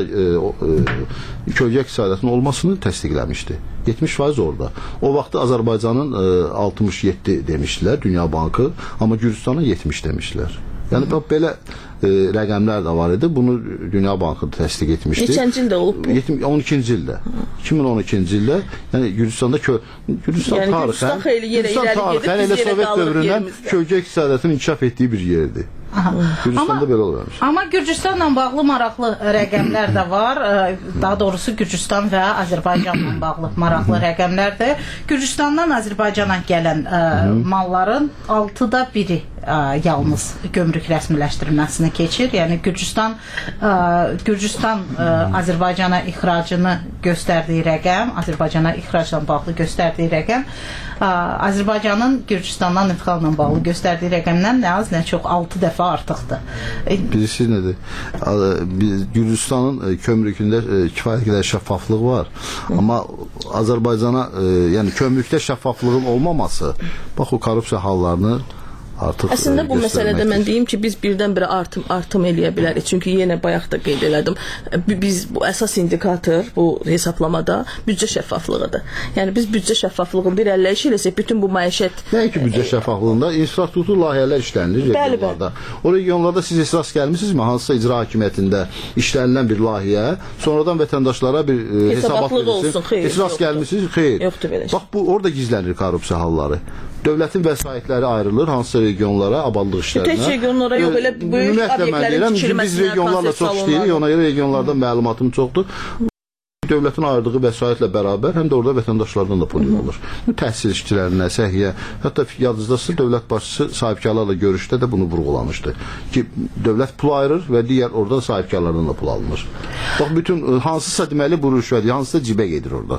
S11: e, kölgə iqtisadiyyatının olmasını təsdiqləmişdi. yetmiş faiz orada. O vaxtı Azərbaycanın e, altmış yeddi demişdilər Dünya Bankı, amma Gürcüstana yetmiş demişdilər. Yəni belə e, rəqəmlər də var idi. Bunu Dünya Bankı təsdiq etmişdi.
S12: Neçənci ildə olub bu?
S11: on ikinci ildə. iki min on ikinci ildə, yəni Gürcüstanda kö Gürcüstan
S12: yəni,
S11: tarixən,
S12: Gürcüstan xeyli yerə irəli gedib,
S11: biz yerə Sovet dövründən kölgə iqtisadiyyatının inkişaf etdiyi bir yerdir. Gürcüstanda belə olmamış.
S6: Amma Gürcüstanla bağlı maraqlı rəqəmlər də var. Daha doğrusu Gürcüstan və Azərbaycanla bağlı maraqlı rəqəmlərdir. Gürcüstandan Azərbaycana gələn ə, malların altıda biri ə, yalnız gömrük rəsmiləşdirilməsini keçir. Yəni Gürcüstan ə, Gürcüstan ə, Azərbaycana ixracını göstərdiyi rəqəm, Azərbaycana ixracla bağlı göstərdiyi rəqəm ə, Azərbaycanın Gürcüstandan ixracla bağlı göstərdiyi rəqəmdən nə az, nə çox altı dəfə artıqdır.
S11: Bilirsiniz nədir? Gürcüstanın kömrükündə kifayət qədər şəffaflıq var. Amma Azərbaycana, yəni kömrükdə şəffaflığın olmaması, bax o korrupsiya hallarını artıq
S12: Əslində bu
S11: göstərməkdir.
S12: məsələdə mən deyim ki, biz birdən-birə artım artım eləyə bilərik. Çünki yenə bayaq da qeyd elədim. Biz bu əsas indikator bu hesablamada büdcə şəffaflığıdır. Yəni biz büdcə şəffaflığında irəliləyiş eləsək bütün bu məişət
S11: Nəinki büdcə şəffaflığında infrastruktur layihələr işlənilir regionlarda. O regionlarda siz heç rast gəlmisinizmi? Hansısa icra hakimiyyətində işlənilən bir layihə, sonradan vətəndaşlara bir e, hesabat verilsin. Heç rast gəlmisiniz? Xeyr.
S12: Yoxdur belə.
S11: Bax bu orada gizlənir korrupsiya halları. Dövlətin vəsaitləri ayrılır hansısa regionlara, abadlıq işlərinə.
S12: Tək regionlara yox, elə böyük obyektlərin tikilməsinə,
S11: biz regionlarla çox işləyirik, ona görə regionlarda məlumatım çoxdur. Dövlətin ayırdığı vəsaitlə bərabər həm də orada vətəndaşlardan da pul yığılır. Təhsil işçilərinə, səhiyyə, hətta yadınızdadırsa dövlət başçısı sahibkarlarla görüşdə də bunu vurğulamışdı ki, dövlət pul ayırır və digər oradan sahibkarlardan da pul alınır. Bax bütün hansısa deməli bu rüşvət, hansısa cibə gedir orada.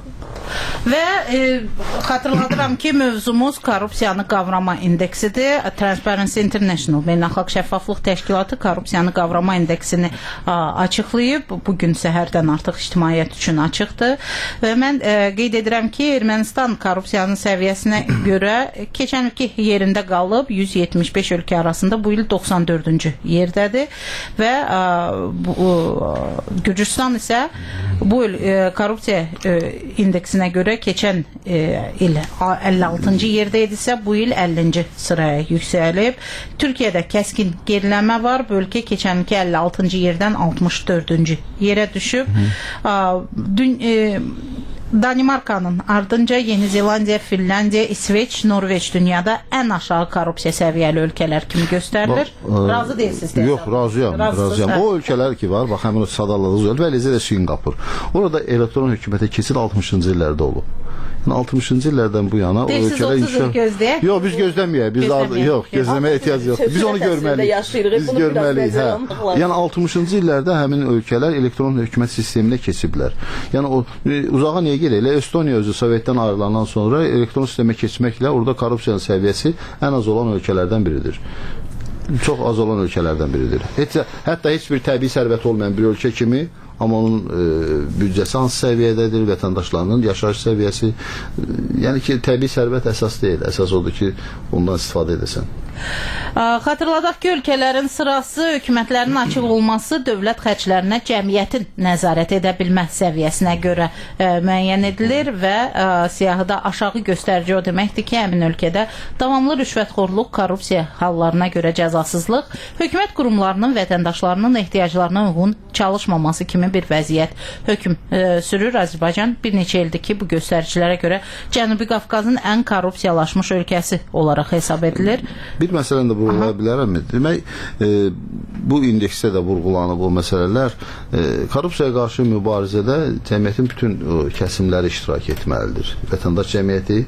S6: Və e, xatırladıram ki, mövzumuz korrupsiyanı qavrama indeksidir. Transparency International Beynəlxalq Şəffaflıq Təşkilatı korrupsiyanı qavrama indeksini a, açıqlayıb. Bugün səhərdən artıq ictimaiyyət üçün açıqdır. Və mən e, qeyd edirəm ki, Ermənistan korrupsiyanın səviyyəsinə görə keçən ilki yerində qalıb, yüz yetmiş beş ölkə arasında bu il doxsan dördüncü yerdədir və e, bu, e, Gürcüstan isə bu il e, korrupsiya e, indeksinə görə keçən e, il əlli altıncı yerdə idisə, bu il əllinci sıraya yüksəlib. Türkiyədə kəskin geriləmə var. Bu ölkə keçən ilki əlli altıncı yerdən altmış dördüncü yerə düşüb. A, dün e, Danimarkanın ardınca Yeni Zelandiya, Finlandiya, İsveç, Norveç dünyada ən aşağı korrupsiya səviyyəli ölkələr kimi göstərilir. Bax, razı deyilsiniz?
S11: Yox, razıyam. razıyam. O ölkələr ki var, bax həmin o sadalığınız ölkə və eləcə də Singapur. Orada elektron hökumətə keçid altmışıncı illərdə olub. Yəni altmışıncı illərdən bu yana o ölkələr
S6: inkişaf...
S11: Yox, biz gözləməyək. Biz gözləməyək. Yox, gözləməyə ehtiyac yoxdur. Biz onu görməliyik. Biz görməliyik. Hə. Yəni altmışıncı illərdə həmin ölkələr elektron hökumət sisteminə keçiblər. Yəni o uzağa niyə gedir? Elə Estoniya özü Sovetdən ayrılandan sonra elektron sistemə keçməklə orada korrupsiyanın səviyyəsi ən az olan ölkələrdən biridir. Çox az olan ölkələrdən biridir. Heç, hətta heç bir təbii sərvəti olmayan bir ölkə kimi, amma onun e, büdcəsi hansı səviyyədədir, vətəndaşlarının yaşayış səviyyəsi, e, yəni ki, təbii sərvət əsas deyil, əsas odur ki, ondan istifadə edəsən.
S6: Xatırladaq ki, ölkələrin sırası hökumətlərin açıq olması dövlət xərclərinə cəmiyyətin nəzarət edə bilmə səviyyəsinə görə ə, müəyyən edilir və ə, siyahıda aşağı göstərici o deməkdir ki, həmin ölkədə davamlı rüşvətxorluq, korrupsiya hallarına görə cəzasızlıq, hökumət qurumlarının vətəndaşlarının ehtiyaclarına uyğun çalışmaması kimi bir vəziyyət hökm ə, sürür. Azərbaycan bir neçə ildir ki, bu göstəricilərə görə Cənubi Qafqazın ən korrupsiyalaşmış ölkəsi olaraq hesab edilir.
S11: Bir məsələni də vurğulaya bilərəmmi? Demək, e, bu indeksdə də vurğulanıb o məsələlər. E, korrupsiyaya qarşı mübarizədə cəmiyyətin bütün o, kəsimləri iştirak etməlidir. Vətəndaş cəmiyyəti,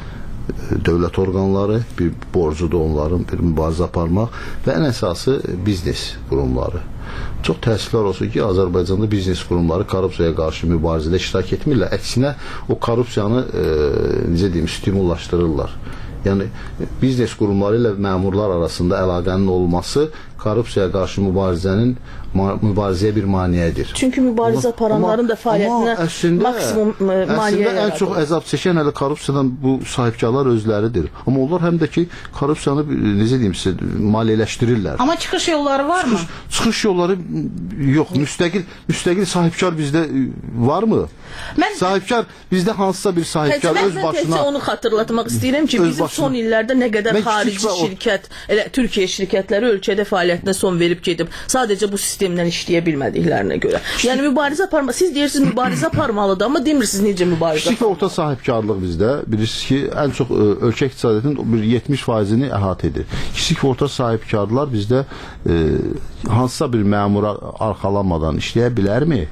S11: e, dövlət orqanları, bir borcudur onların bir mübarizə aparmaq və ən əsası biznes qurumları. Çox təəssüflər olsun ki, Azərbaycanda biznes qurumları korrupsiyaya qarşı mübarizədə iştirak etmirlər. Əksinə o korrupsiyanı e, necə deyim, stimullaşdırırlar. Yəni biznes qurumları ilə məmurlar arasında əlaqənin olması korrupsiyaya qarşı mübarizənin mübarizəyə bir maneədir.
S12: Çünki mübarizə aparanların da fəaliyyətinə
S11: əslində,
S12: maksimum maneə
S11: əslində ən çox əzab çəkən hələ korrupsiyadan bu sahibkarlar özləridir. Amma onlar həm də ki korrupsiyanı necə deyim sizə maliyyələşdirirlər.
S6: Amma çıxış yolları varmı?
S11: Çıxış, çıxış yolları yox. Müstəqil müstəqil sahibkar bizdə varmı? Mən sahibkar bizdə hansısa bir sahibkar
S12: Həcə,
S11: öz başına.
S12: Mən onu xatırlatmaq istəyirəm ki, bizim başına, son illərdə nə qədər xarici şirkət, elə Türkiyə şirkətləri ölkədə fəaliyyətinə son verib gedib. Sadəcə bu sistemdən işləyə bilmədiklərinə görə. Yəni mübarizə aparma. Siz deyirsiniz mübarizə aparmalıdır, amma demirsiniz necə mübarizə?
S11: Kiçik və orta sahibkarlıq bizdə bilirsiniz ki, ən çox ə, ölkə iqtisadiyyatının bir yetmiş faizini əhatə edir. Kiçik və orta sahibkarlar bizdə ə, hansısa bir məmura arxalanmadan işləyə bilərmi?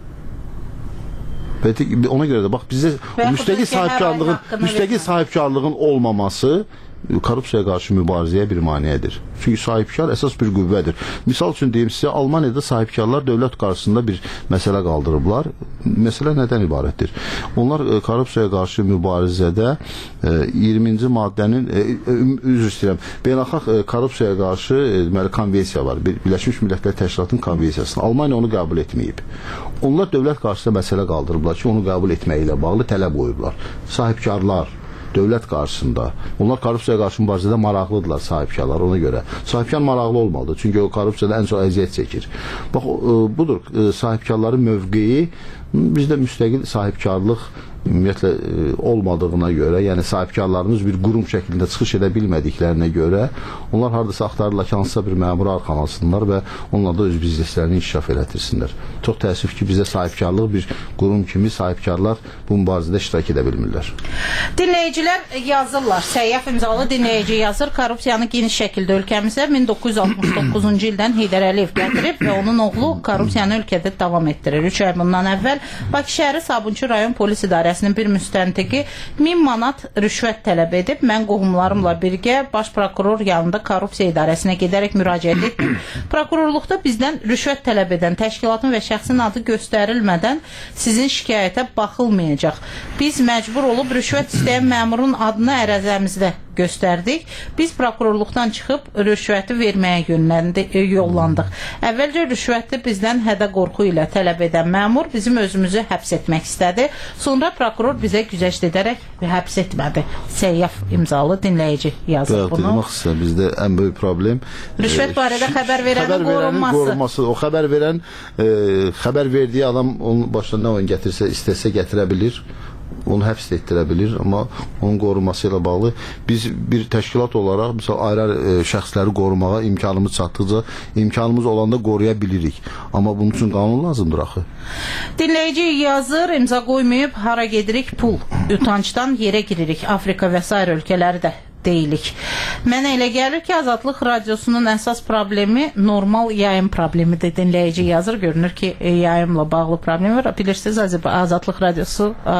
S11: Ona görə də bax bizdə müstəqil sahibkarlığın, müstəqil sahibkarlığın olmaması korrupsiyaya qarşı mübarizəyə bir maneədir. Çünki sahibkar əsas bir qüvvədir. Misal üçün deyim sizə, Almaniyada sahibkarlar dövlət qarşısında bir məsələ qaldırıblar. Məsələ nədən ibarətdir? Onlar e, korrupsiyaya qarşı mübarizədə e, iyirminci maddənin e, üzr istəyirəm. Beynəlxalq e, korrupsiyaya qarşı e, deməli konvensiya var. Bir, Birləşmiş Millətlər Təşkilatının konvensiyasını. Almaniya onu qəbul etməyib. Onlar dövlət qarşısında məsələ qaldırıblar ki, onu qəbul etməyi ilə bağlı tələb qoyublar. Sahibkarlar dövlət qarşısında, onlar korrupsiyaya qarşı mübarizədə maraqlıdırlar sahibkarlar ona görə. Sahibkar maraqlı olmalıdır. Çünki o korrupsiyada ən çox əziyyət çəkir. Bax, budur, sahibkarların mövqeyi bizdə müstəqil sahibkarlıq ümumiyyətlə olmadığına görə, yəni sahibkarlarımız bir qurum şəklində çıxış edə bilmədiklərinə görə onlar hardasa axtarırlar ki, hansısa bir məmura arxalansınlar və onlar da öz bizneslərini inkişaf elətirsinlər. Çox təəssüf ki, bizə sahibkarlıq bir qurum kimi sahibkarlar bu mübarizədə iştirak edə bilmirlər.
S6: Dinləyicilər yazırlar, Səyyaf imzalı dinləyici yazır, korrupsiyanı geniş şəkildə ölkəmizə min doqquz yüz altmış doqquzuncu ildən Heydər Əliyev gətirib və onun oğlu korrupsiyanı ölkədə davam etdirir. üç ay bundan əvvəl Bakı şəhəri Sabunçu rayon polis idarəsinin bir müstəntiqi min manat rüşvət tələb edib. Mən qohumlarımla birgə baş prokuror yanında korrupsiya idarəsinə gedərək müraciət etdim. Prokurorluqda bizdən rüşvət tələb edən təşkilatın və şəxsin adı göstərilmədən sizin şikayətə baxılmayacaq. Biz məcbur olub rüşvət istəyən məmurun adını ərizəmizdə göstərdik. Biz prokurorluqdan çıxıb rüşvəti verməyə yönləndi, yollandıq. Əvvəlcə rüşvəti bizdən hədə qorxu ilə tələb edən məmur bizim özümüzü həbs etmək istədi. Sonra prokuror bizə güzəşt edərək həbs etmədi. Səyyaf imzalı dinləyici yazır bunu.
S11: Demək istəyir, bizdə ən böyük problem
S6: rüşvət barədə xəbər verənin qorunması.
S11: qorunması. O xəbər verən, e, xəbər verdiyi adam onun başına nə oyun gətirsə, istəsə gətirə bilir. Onu həbs etdirə bilir, amma onun qorunması ilə bağlı biz bir təşkilat olaraq məsəl ayrı e, şəxsləri qorumağa imkanımız çatdıqca imkanımız olanda qoruya bilirik. Amma bunun üçün qanun lazımdır axı.
S6: Dinləyici yazır, imza qoymayıb hara gedirik? Pul. Utancdan yerə giririk. Afrika və sair ölkələri də deyilik. Mənə elə gəlir ki, Azadlıq Radiosunun əsas problemi normal yayım problemidir. Dinləyici yazır, görünür ki, yayımla bağlı problem var. Bilirsiniz, Azadlıq Radiosu a,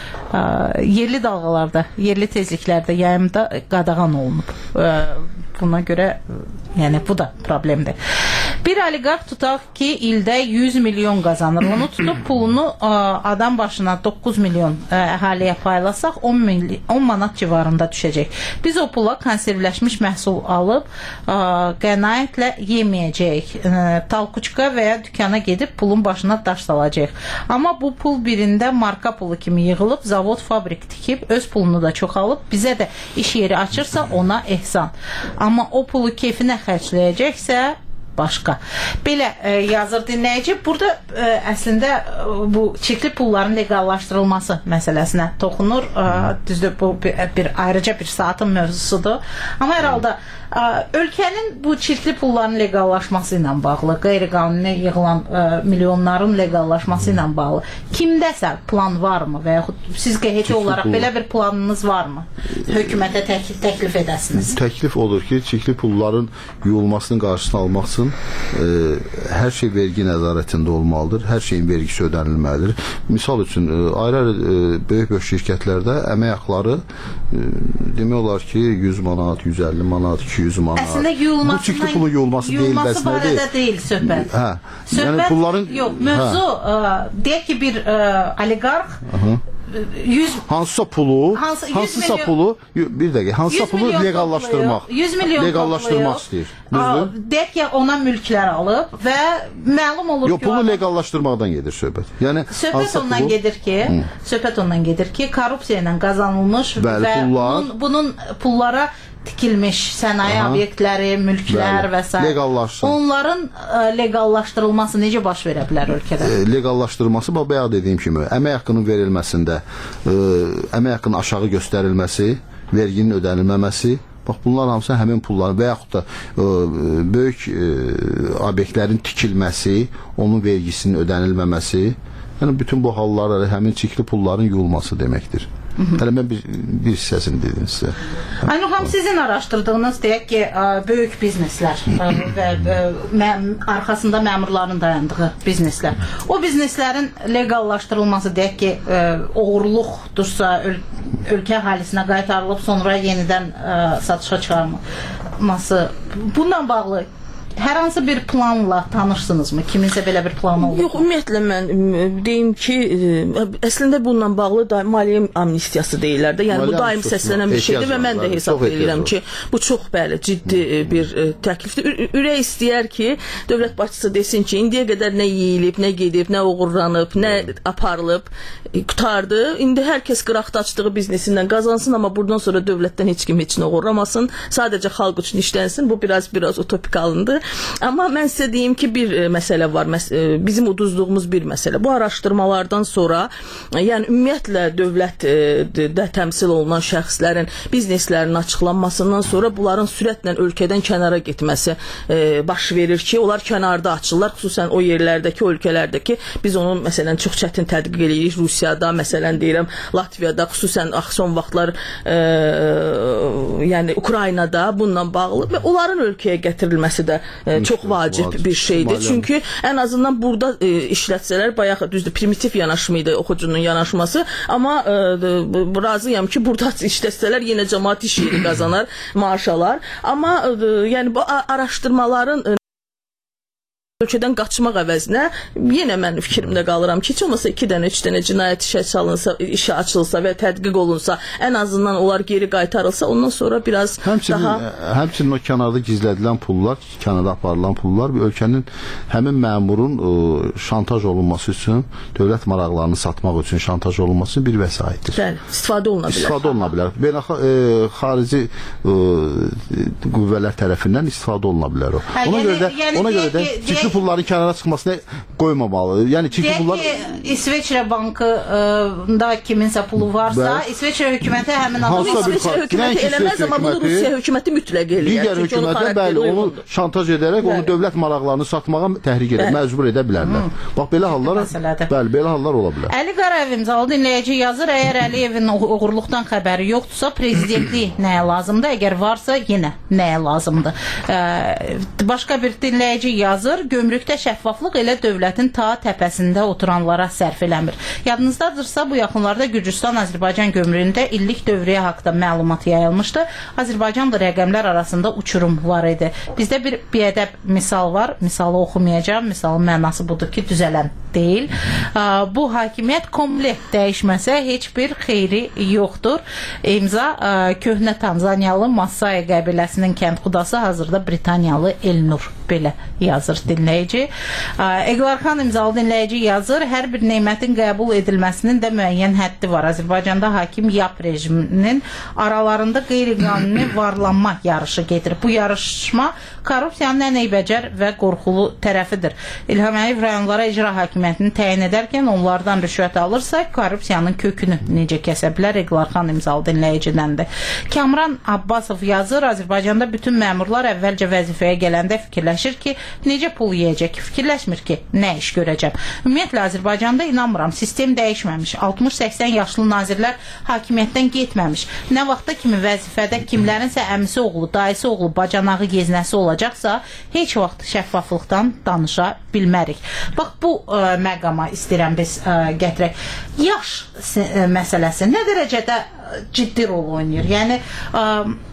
S6: a, yerli dalğalarda, yerli tezliklərdə yayımda qadağan olunub. A, buna görə, yəni bu da problemdir. Bir oliqarx tutaq ki, ildə yüz milyon qazanır. Onu tutub pulunu a, adam başına doqquz milyon a, əhaliyə paylasaq on, on manat civarında düşəcək. Biz o pula konservləşmiş məhsul alıb ə, qənaətlə yeməyəcəyik. Ə, talkuçka və ya dükana gedib pulun başına daş salacaq. Amma bu pul birində marka pulu kimi yığılıb, zavod, fabrik tikib, öz pulunu da çoxalıb, bizə də iş yeri açırsa ona ehsan. Amma o pulu kefinə xərcləyəcəksə başqa. Belə e, yazır dinləyici. Burada e, əslində e, bu çirkli pulların legallaşdırılması məsələsinə toxunur. E, düzdür, bu bir, bir ayrıca bir saatın mövzusudur. Amma hər halda e, ölkənin bu çirkli pulların legallaşması ilə bağlı, qeyri-qanuni yığılan e, milyonların legallaşması ilə bağlı kimdəsə plan varmı və yaxud siz qəhəti olaraq belə bir planınız varmı? Hökumətə tək, təklif edəsiniz.
S11: Təklif odur ki, çirkli pulların yuyulmasının qarşısını almaq üçün e, hər şey vergi nəzarətində olmalıdır. Hər şeyin vergisi ödənilməlidir. Misal üçün e, ayrı-ayrı e, böyük-böyük şirkətlərdə əmək haqları e, demək olar ki, yüz manat, yüz əlli manat, iki yüz manat.
S6: Əslində yuyulmasından,
S11: bu çirkli pulun yuyulması,
S6: yuyulması
S11: deyil,
S6: barədə deyil söhbət.
S11: Hə.
S6: Söhbət
S11: yəni pulların,
S6: yox, mövzu ə, deyək ki, bir ə, oliqarx yüz
S11: hansısa pulu,
S6: hansı,
S11: hansısa
S6: milyon,
S11: pulu, bir dəqiqə, hansısa pulu legallaşdırmaq.
S6: yüz milyon
S11: legallaşdırmaq istəyir. Düzdür?
S6: Deyək ki, ona mülklər alıb və məlum olur
S11: Yox,
S6: ki,
S11: pulu
S6: adam...
S11: legallaşdırmaqdan gedir söhbət. Yəni
S6: söhbət ondan pulu... gedir ki, Hı. söhbət ondan gedir ki, korrupsiya ilə qazanılmış
S11: Bəli,
S6: və
S11: pullar...
S6: bunun, bunun pullara tikilmiş sənaye Aha. obyektləri, mülklər və s. Onların ə, legallaşdırılması necə baş verə bilər ölkədə?
S11: E, legallaşdırılması, bax, bayaq dediyim kimi, əmək haqqının verilməsində e, əmək haqqının aşağı göstərilməsi, verginin ödənilməməsi, bax, bunlar hamısı həmin pullar və yaxud da e, böyük e, obyektlərin tikilməsi, onun vergisinin ödənilməməsi, yəni bütün bu hallar həmin çirkli pulların yuyulması deməkdir. Hələ mən bir, bir hissəsini dedim sizə.
S6: Aynur xanım, sizin araşdırdığınız deyək ki, böyük bizneslər və mə arxasında məmurların dayandığı bizneslər. O bizneslərin legallaşdırılması deyək ki, oğurluqdursa, öl ölkə əhalisinə qaytarılıb sonra yenidən satışa çıxarılması. Bununla bağlı hər hansı bir planla tanışsınızmı? Kiminsə belə bir planı olub?
S12: Yox, ümumiyyətlə mən ə, deyim ki, ə, əslində bununla bağlı da maliyyə amnistiyası deyirlər də. Yəni
S11: Maliyyə
S12: bu daim səslənən bir şeydir və mən də hesab edirəm ki, bu çox bəli ciddi bir ə, təklifdir. Ü ürək istəyər ki, dövlət başçısı desin ki, indiyə qədər nə yeyilib, nə gedib, nə uğurlanıb, nə aparılıb, qutardı. İndi hər kəs qıraqda açdığı biznesindən qazansın, amma bundan sonra dövlətdən heç kim heç nə uğurlamasın. Sadəcə xalq üçün işlənsin. Bu biraz biraz utopik alındı. Amma mən sizə deyim ki, bir e, məsələ var. Məs e, bizim uduzduğumuz bir məsələ. Bu araşdırmalardan sonra, e, yəni ümumiyyətlə dövlətdə e, təmsil olunan şəxslərin bizneslərinin açıqlanmasından sonra bunların sürətlə ölkədən kənara getməsi e, baş verir ki, onlar kənarda açırlar. Xüsusən o yerlərdəki, ölkələrdəki biz onun məsələn çox çətin tədqiq edirik. Rusiyada, məsələn deyirəm, Latviyada, xüsusən son vaxtlar e, yəni Ukraynada bununla bağlı və onların ölkəyə gətirilməsi də e, çox vacib bir şeydir. Çünki ən azından burada e, işlətsələr, bayaq düzdür, primitiv yanaşma idi oxucunun yanaşması, amma e, razıyam ki, burada işlətsələr yenə cəmaət iş yeri qazanar, maaş alar. Amma e, yəni bu araşdırmaların e, ölkədən qaçmaq əvəzinə yenə mən fikrimdə qalıram ki, heç olmasa iki dənə, üç dənə cinayət işə çalınsa, işə açılsa və tədqiq olunsa, ən azından onlar geri qaytarılsa, ondan sonra biraz
S11: həmçinin,
S12: daha...
S11: Həmçinin o kənarda gizlədilən pullar, kənarda aparılan pullar ölkənin həmin məmurun ə, şantaj olunması üçün, dövlət maraqlarını satmaq üçün şantaj olunması üçün bir vəsaitdir.
S12: Bəli, istifadə oluna bilər.
S11: İstifadə oluna bilər. Beynəlxalq xarici ə, qüvvələr tərəfindən istifadə oluna bilər o.
S6: Hə,
S11: ona
S6: yəni,
S11: görə də,
S6: yəni,
S11: ona görə də çirkli pulların kənara çıxmasına qoymamalı. Yəni çirkli pullar...
S6: İsveçrə bankında kiminsə pulu varsa,
S11: Bəs...
S6: İsveçrə hökuməti həmin adamı...
S12: İsveçrə hökuməti eləməz, amma bunu Rusiya hökuməti mütləq eləyər.
S11: Digər hökumətlər, bəli, onu şantaj edərək, onu dövlət maraqlarını satmağa təhrik edə, məcbur edə bilərlər. Bax, belə hallar, bəli, belə hallar ola bilər.
S6: Əli Qarayev imzalı dinləyici yazır, əgər Əliyevin uğurluqdan xəbəri yoxdursa, prezidentlik nəyə lazımdır, əgər varsa, yenə nəyə lazımdır. Başqa bir dinləyici yazır, gömrükdə şəffaflıq elə dövlətin ta təpəsində oturanlara sərf eləmir. Yadınızdadırsa, bu yaxınlarda Gürcüstan-Azərbaycan gömrüyündə illik dövriyyə haqda məlumat yayılmışdı. Azərbaycanla rəqəmlər arasında uçurum var idi. Bizdə bir biədəb misal var. Misalı oxumayacağım. Misalın mənası budur ki, düzələn deyil. Bu hakimiyyət komplet dəyişməsə heç bir xeyri yoxdur. İmza köhnə Tanzaniyalı Masai qəbiləsinin kəndxudası, hazırda Britaniyalı Elnur belə yazır dinləyici. Eqlarxan imzalı dinləyici yazır, hər bir nemətin qəbul edilməsinin də müəyyən həddi var. Azərbaycanda hakim YAP rejiminin aralarında qeyri-qanuni varlanma yarışı gedir. Bu yarışma korrupsiyanın ən eybəcər və qorxulu tərəfidir. İlham Əliyev rayonlara icra hakimiyyətini təyin edərkən onlardan rüşvət alırsa, korrupsiyanın kökünü necə kəsə bilər? Eqlarxan imzalı dinləyicidəndir. Kamran Abbasov yazır, Azərbaycanda bütün məmurlar əvvəlcə vəzifəyə gələndə fikirləşir ki, necə pul yiyəcək, fikirləşmir ki, nə iş görəcəm. Ümumiyyətlə, Azərbaycanda inanmıram, sistem dəyişməmiş, altmış səksən yaşlı nazirlər hakimiyyətdən getməmiş. Nə vaxta kimi vəzifədə kimlərinsə əmisi oğlu, dayısı oğlu, bacanağı, geznəsi olacaqsa, heç vaxt şəffaflıqdan danışa bilmərik. Bax, bu ə, məqama istəyirəm biz ə, gətirək. Yaş ə, məsələsi nə dərəcədə ciddi rol oynayır? Yəni, ə,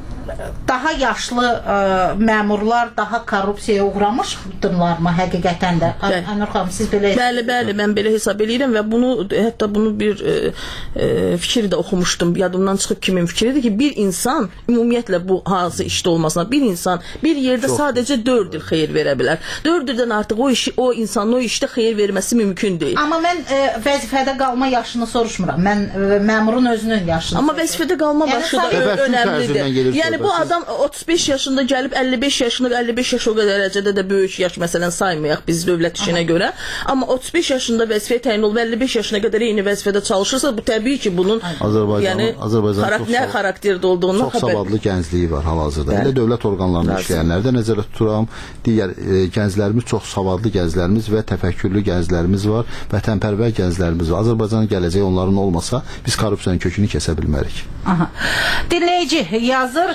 S6: daha yaşlı ə, məmurlar daha korrupsiyaya uğramışdırlarmı həqiqətən də? Aynur xanım, siz belə...
S12: Bəli, bəli, mən belə hesab edirəm və bunu, hətta bunu bir e, e, fikir də oxumuşdum, yadımdan çıxıb kimin fikridir ki, bir insan, ümumiyyətlə bu hansı işdə olmasına, bir insan bir yerdə Çox. sadəcə dörd il xeyir verə bilər. dörd ildən artıq o, işi, o insanın o işdə xeyir verməsi mümkün deyil.
S6: Amma mən e, vəzifədə qalma yaşını soruşmuram. Mən e, məmurun özünün yaşını
S12: Amma vəzifədə qalma yaşı da
S11: yəni,
S12: önəmlidir. Yəni bu adam otuz beş yaşında gəlib əlli beş yaşında, əlli beş yaş o dərəcədə də böyük yaş məsələn saymayaq biz dövlət işinə Aha. görə. Amma otuz beş yaşında vəzifəyə təyin olub əlli beş yaşına qədər eyni vəzifədə çalışırsa, bu təbii ki, bunun
S11: Azərbaycanın
S12: yəni,
S11: Azərbaycanın
S12: xarak nə xarakterdə olduğunu
S11: çox savadlı gəncliyi var hal-hazırda. Elə dövlət orqanlarında işləyənlərdə nəzərdə tuturam. Digər e, gənclərimiz çox savadlı gənclərimiz və təfəkkürlü gənclərimiz var, vətənpərvər gənclərimiz var. Azərbaycanın gələcəyi onların olmasa biz korrupsiyanın kökünü kəsə bilmərik.
S6: Aha. Dinləyici yazır,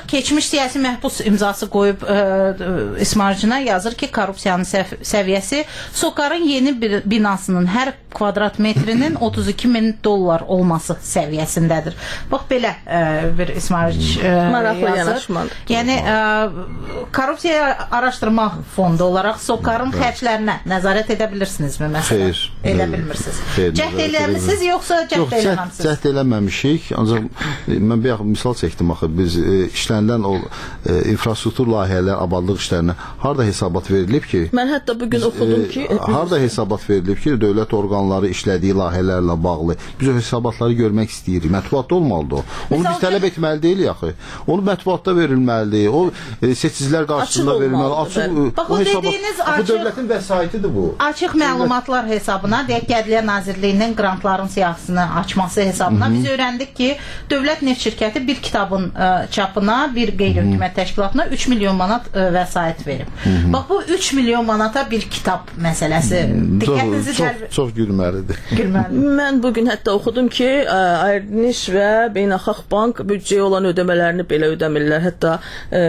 S6: keçmiş siyasi məhbus imzası qoyub ə, İsmarcına yazır ki, korrupsiyanın səv səviyyəsi SOCAR-ın yeni bir binasının hər kvadrat metrinin otuz iki min dollar olması səviyyəsindədir. Bax belə ə, bir İsmarc
S12: maraqlı
S6: yazır.
S12: yanaşmadır.
S6: Yəni ə, korrupsiya araşdırma fondu olaraq SOCAR-ın xərclərinə nəzarət edə bilirsinizmi məsələn?
S11: Xeyr.
S6: Edə bilmirsiniz.
S11: Xeyr,
S6: Cəhd eləmisiniz yoxsa cəhd eləməmisiniz?
S11: Cəhd eləməmişik. Ancaq e, mən bir misal çəkdim axı biz e, işlənilən o e, infrastruktur layihələr, abadlıq işlərinə harda hesabat verilib ki?
S12: Mən hətta bu gün oxudum ki,
S11: e, harda hesabat verilib ki, dövlət orqanları işlədiyi layihələrlə bağlı biz o hesabatları görmək istəyirik. Mətbuatda olmalıdır o. Onu biz tələb etməli deyilik axı. Onu mətbuatda verilməlidir. O e, seçicilər qarşısında verilməli. Açıq
S6: Bax, o dediyiniz açıq,
S11: bu dövlətin vəsaitidir bu.
S6: Açıq məlumatlar hesabına, deyək Ədliyyə Nazirliyinin qrantların siyahısını açması hesabına Hı -hı. biz öyrəndik ki, Dövlət Neft Şirkəti bir kitabın ə, çapına, bir qeyri-hökumət təşkilatına üç milyon manat ə, vəsait verib. Hı -hı. Bax, bu üç milyon manata bir kitab məsələsi. Diqqətinizi
S11: çox,
S6: cəlb...
S11: çox gülməlidir.
S6: Gülməlidir.
S12: Mən bugün hətta oxudum ki, Ayrniş və Beynəlxalq Bank büdcəyə olan ödəmələrini belə ödəmirlər. Hətta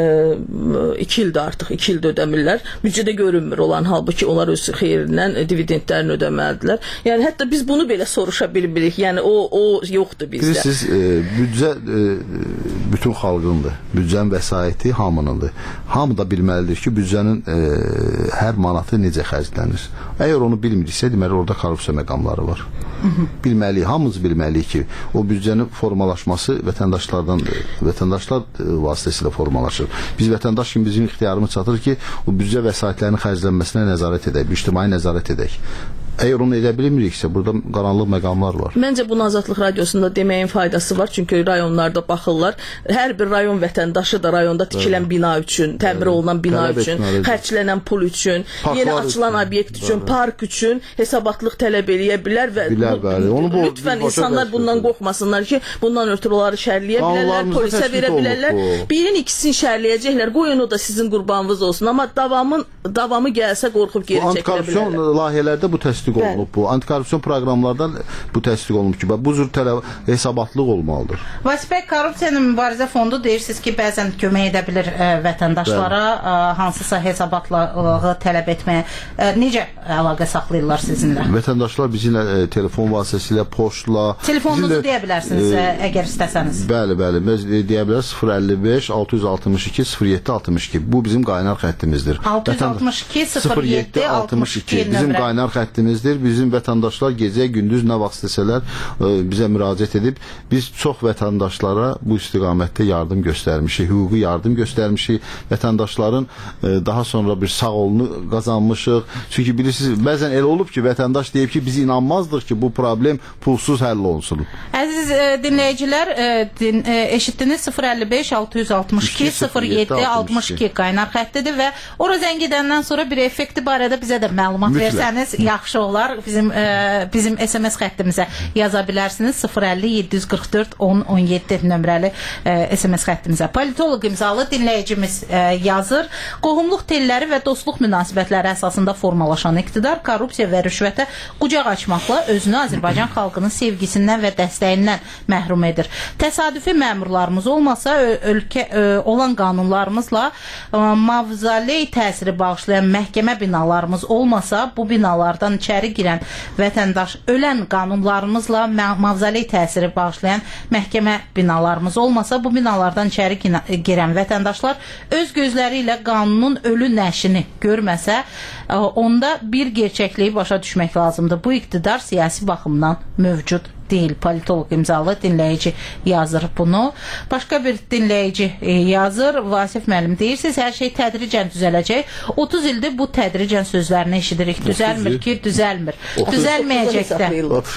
S12: ə, iki ildir artıq, iki ildə ödəmirlər. Büdcədə görünmür olan, halbuki onlar öz xeyrindən dividendlərini ödəməlidirlər. Yəni hətta biz bunu belə soruşa bilmirik. Yəni o o yoxdur bizdə.
S11: Bilirsiniz, e, büdcə e, bütün xalqındır. Büdcənin vəsaiti hamınındır. Hamı da bilməlidir ki, büdcənin e, hər manatı necə xərclənir. Əgər onu bilmiriksə, deməli orada korrupsiya məqamları var. Bilməliyik, hamımız bilməliyik ki, o büdcənin formalaşması vətəndaşlardan, vətəndaşlar vasitəsilə formalaşır. Biz vətəndaş kimi bizim ixtiyarımız çatır ki, o büdcə vəsaitlərinin xərclənməsinə nəzarət edək, ictimai nəzarət edək. Əgər onu edə bilmiriksə, burada qaranlıq məqamlar var.
S12: Məncə bunu Azadlıq Radiosunda deməyin faydası var. Çünki rayonlarda baxırlar. Hər bir rayon vətəndaşı da rayonda tikilən evet. bina üçün, təmir evet. olunan bina tələb üçün, xərclənən pul üçün, Parklar yeni açılan üçün, obyekt üçün, evet. park üçün hesabatlıq tələb eləyə bilər və
S11: bilər, bəli. Onu bu,
S12: lütfən insanlar bundan qorxmasınlar ki, bundan ötürü onları şərləyə bilərlər, polisə verə bilərlər. Birin ikisini şərləyəcəklər. Qoyun o da sizin qurbanınız olsun. Amma davamın davamı gəlsə qorxub geri çəkilə bilərlər.
S11: Antikorrupsiyon layihələrdə bu təsdiq olunub bu. Antikorrupsiyon proqramlardan bu təsdiq olunub ki, bu cür tələb hesabatlıq olmalıdır.
S6: Vasif bəy, Korrupsiyanın mübarizə fondu deyirsiniz ki, bəzən kömək edə bilir ə, vətəndaşlara ə, hansısa hesabatlığı tələb etməyə. Ə, necə əlaqə saxlayırlar sizinlə?
S11: Vətəndaşlar bizimlə ə, telefon vasitəsilə, poçtla.
S6: Telefonunuzu
S11: bizimlə,
S6: deyə bilərsiniz ə, əgər istəsəniz.
S11: Bəli, bəli. Biz deyə bilərik sıfır əlli beş altı yüz altmış iki sıfır yeddi altmış iki. Bu bizim qaynar xəttimizdir.
S6: altı yüz altmış iki sıfır yeddi altmış iki
S11: bizim qaynar xəttimizdir. Bizim vətəndaşlar gecə, gündüz nə vaxt istəsələr ə, bizə müraciət edib, biz çox vətəndaşlara bu istiqamətdə yardım göstərmişik, hüquqi yardım göstərmişik. Vətəndaşların ə, daha sonra bir sağolunu qazanmışıq. Çünki bilirsiniz, bəzən elə olub ki, vətəndaş deyib ki, biz inanmazdıq ki, bu problem pulsuz həll olunsun.
S6: Əziz ə, dinləyicilər, ə, din, ə, eşitdiniz sıfır əlli beş altı yüz altmış iki sıfır yeddi altmış iki qaynar xəttidir və ora zəng edəndən sonra bir effekti barədə bizə də məlumat Mütləq. versəniz yaxşı olar. Bizim e, bizim S M S xəttimizə yaza bilərsiniz. sıfır əlli yeddi yüz qırx dörd on on yeddi nömrəli e, S M S xəttimizə. Politoloq imzalı dinləyicimiz e, yazır. Qohumluq telləri və dostluq münasibətləri əsasında formalaşan iqtidar korrupsiya və rüşvətə qucaq açmaqla özünü Azərbaycan xalqının sevgisindən və dəstəyindən məhrum edir. Təsadüfi məmurlarımız olmasa, ölkə ə, olan qanunlarımızla ə, mavzaley təsiri bağışlayan məhkəmə binalarımız olmasa, bu binalardan içəri girən vətəndaş, ölən qanunlarımızla mavzaley təsiri bağışlayan məhkəmə binalarımız olmasa, bu binalardan içəri girən vətəndaşlar öz gözləri ilə qanunun ölü nəşini görməsə, ə, onda bir gerçəkliyi başa düşmək lazımdır. Bu iqtidar siyasi baxımdan mövcud deyil. Politoloq imzalı dinləyici yazır bunu. Başqa bir dinləyici e, yazır. Vasif müəllim, deyirsiniz, hər şey tədricən düzələcək. otuz ildir bu tədricən sözlərini eşidirik. Düzəlmir ki, düzəlmir. Düzəlməyəcək də.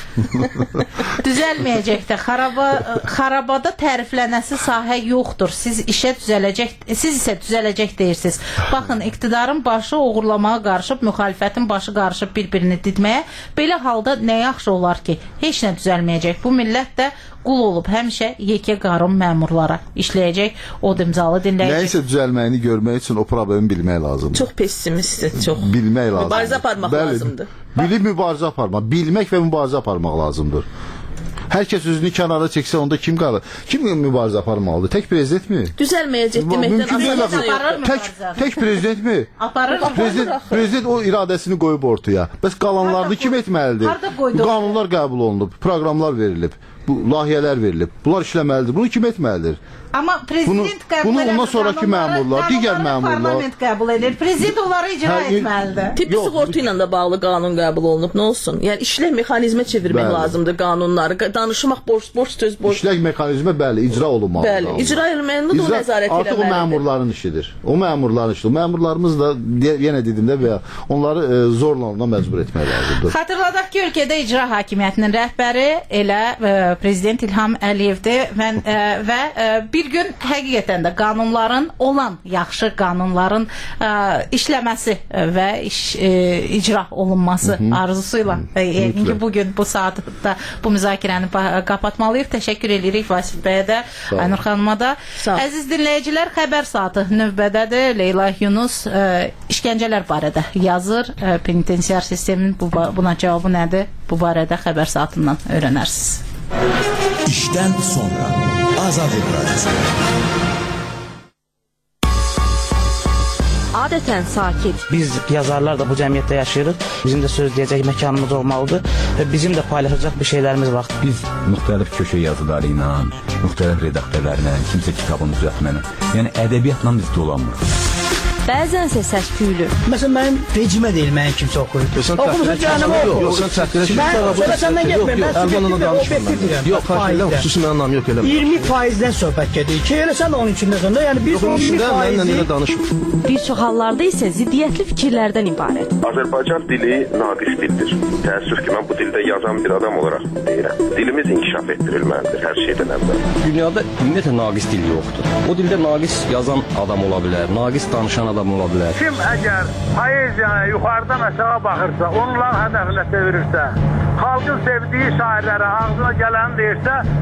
S6: Düzəlməyəcək də. Xaraba, xarabada təriflənəsi sahə yoxdur. Siz işə düzələcək, siz isə düzələcək deyirsiniz. Baxın, iqtidarın başı oğurlamağa qarışıb, müxalifətin başı qarışıb bir-birini didməyə. Belə halda nə yaxşı olar ki, heç nə düzəlməyəcək. Bu millət də qul olub həmişə yekə qarın məmurlara işləyəcək. O imzalı dinləyəcək.
S11: Nəyisə düzəlməyini görmək üçün o problemi bilmək lazımdır.
S12: Çox pessimistdir, çox.
S11: Bilmək lazımdır.
S12: Mübarizə aparmaq
S11: Bəli,
S12: lazımdır.
S11: Bilib mübarizə aparmaq, bilmək və mübarizə aparmaq lazımdır. Hər kəs özünü kənara çəksə onda kim qalır? Kim mübarizə aparmalıdır? Tək prezidentmi?
S12: Düzəlməyəcək deməkdən
S11: Mümkün deyil
S12: asılı
S11: axı.
S12: yoxdur.
S11: Tək tək prezidentmi?
S6: Aparır mı?
S11: Prezident, prezident o iradəsini qoyub ortaya. Bəs qalanlarını kim etməlidir?
S6: Harda qoydu?
S11: Qanunlar qəbul olunub, proqramlar verilib, bu layihələr verilib. Bunlar işləməlidir. Bunu kim etməlidir?
S6: Amma prezident
S11: Bunu-
S6: qəbul
S11: bunu
S6: edir.
S11: ondan sonraki
S6: Qanunları-
S11: məmurlar, digər
S6: qanunları
S11: məmurlar-
S6: Parlament qəbul edir. Prezident onları icra
S11: Hə,
S6: etməlidir.
S12: Tibbi sığorta ilə də bağlı qanun qəbul olunub, nə olsun? Yəni işlək mexanizmə çevirmək
S11: Bəli.
S12: lazımdır qanunları. Qa- Danışmaq borc, borc söz borc.
S11: İşlək mexanizmi bəli icra olunmalıdır.
S12: Bəli, icra edilməlidir, o nəzarət
S11: Artıq o
S12: eləməlidir.
S11: məmurların işidir. O məmurların işidir. Məmurlarımız da de- yenə dedim də və onları e, zorla ona məcbur etmək lazımdır.
S6: Xatırladaq ki, ölkədə icra hakimiyyətinin rəhbəri elə e, prezident İlham Əliyevdir və e, və e, bir gün həqiqətən də qanunların olan yaxşı qanunların e, işləməsi və iş, e, icra olunması Hı -hı. arzusuyla e, yəqin ki, bu gün bu saatda bu müzakirəni pa- kapatmalıyıq. Təşəkkür edirik Vasif bəyə də, Aynur xanıma da.
S12: Sağ ol.
S6: Əziz dinləyicilər, xəbər saatı növbədədir. Leyla Yunus e, işgəncələr barədə yazır. E, penitensiar sistemin bu, buna cavabı nədir? Bu barədə xəbər saatından öyrənərsiniz.
S1: İşten sonra Azadlık Radyosu.
S10: Adətən sakit.
S13: Biz yazarlar da bu cəmiyyətdə yaşayırıq. Bizim də söz deyəcək məkanımız olmalıdır və bizim də paylaşacaq bir şeylərimiz var.
S14: Biz müxtəlif köşə yazıları ilə, müxtəlif redaktörlərlə, kimsə kitabını düzəltməklə, yəni ədəbiyyatla biz dolanmırıq.
S10: Bəzənsə səs-küylü.
S15: Məsələn, mənim rejimə deyil, mənim kimsə oxuyur. Oxumusan cəhənnəmə oxu.
S16: Yox, sən çəkdirə ki,
S15: Mən səndən getmir, mən subjektiv və obyektiv deyirəm.
S16: Yox, xahiş xüsusi mənam yox eləmə.
S15: iyirmi faizdən söhbət gedir ki, elə sən də onun içində sonra, yəni biz
S16: Yox,
S15: iyirmi
S16: içində mənlə elə
S15: faizi
S16: danışmır.
S10: Bir çox hallarda isə ziddiyyətli fikirlərdən ibarət.
S17: Azərbaycan dili naqis dildir. Təəssüf ki, mən bu dildə yazan bir adam olaraq deyirəm. Dilimiz inkişaf etdirilməlidir hər şeydən əvvəl.
S18: Dünyada ümumiyyətlə naqis dil yoxdur. O dildə naqis yazan adam ola bilər, naqis danışan adam ola bilər.
S19: Kim əgər poeziyaya yuxarıdan aşağı baxırsa, onların hədəfinə çevirirsə, xalqın sevdiyi şairlərə ağzına gələni deyirsə,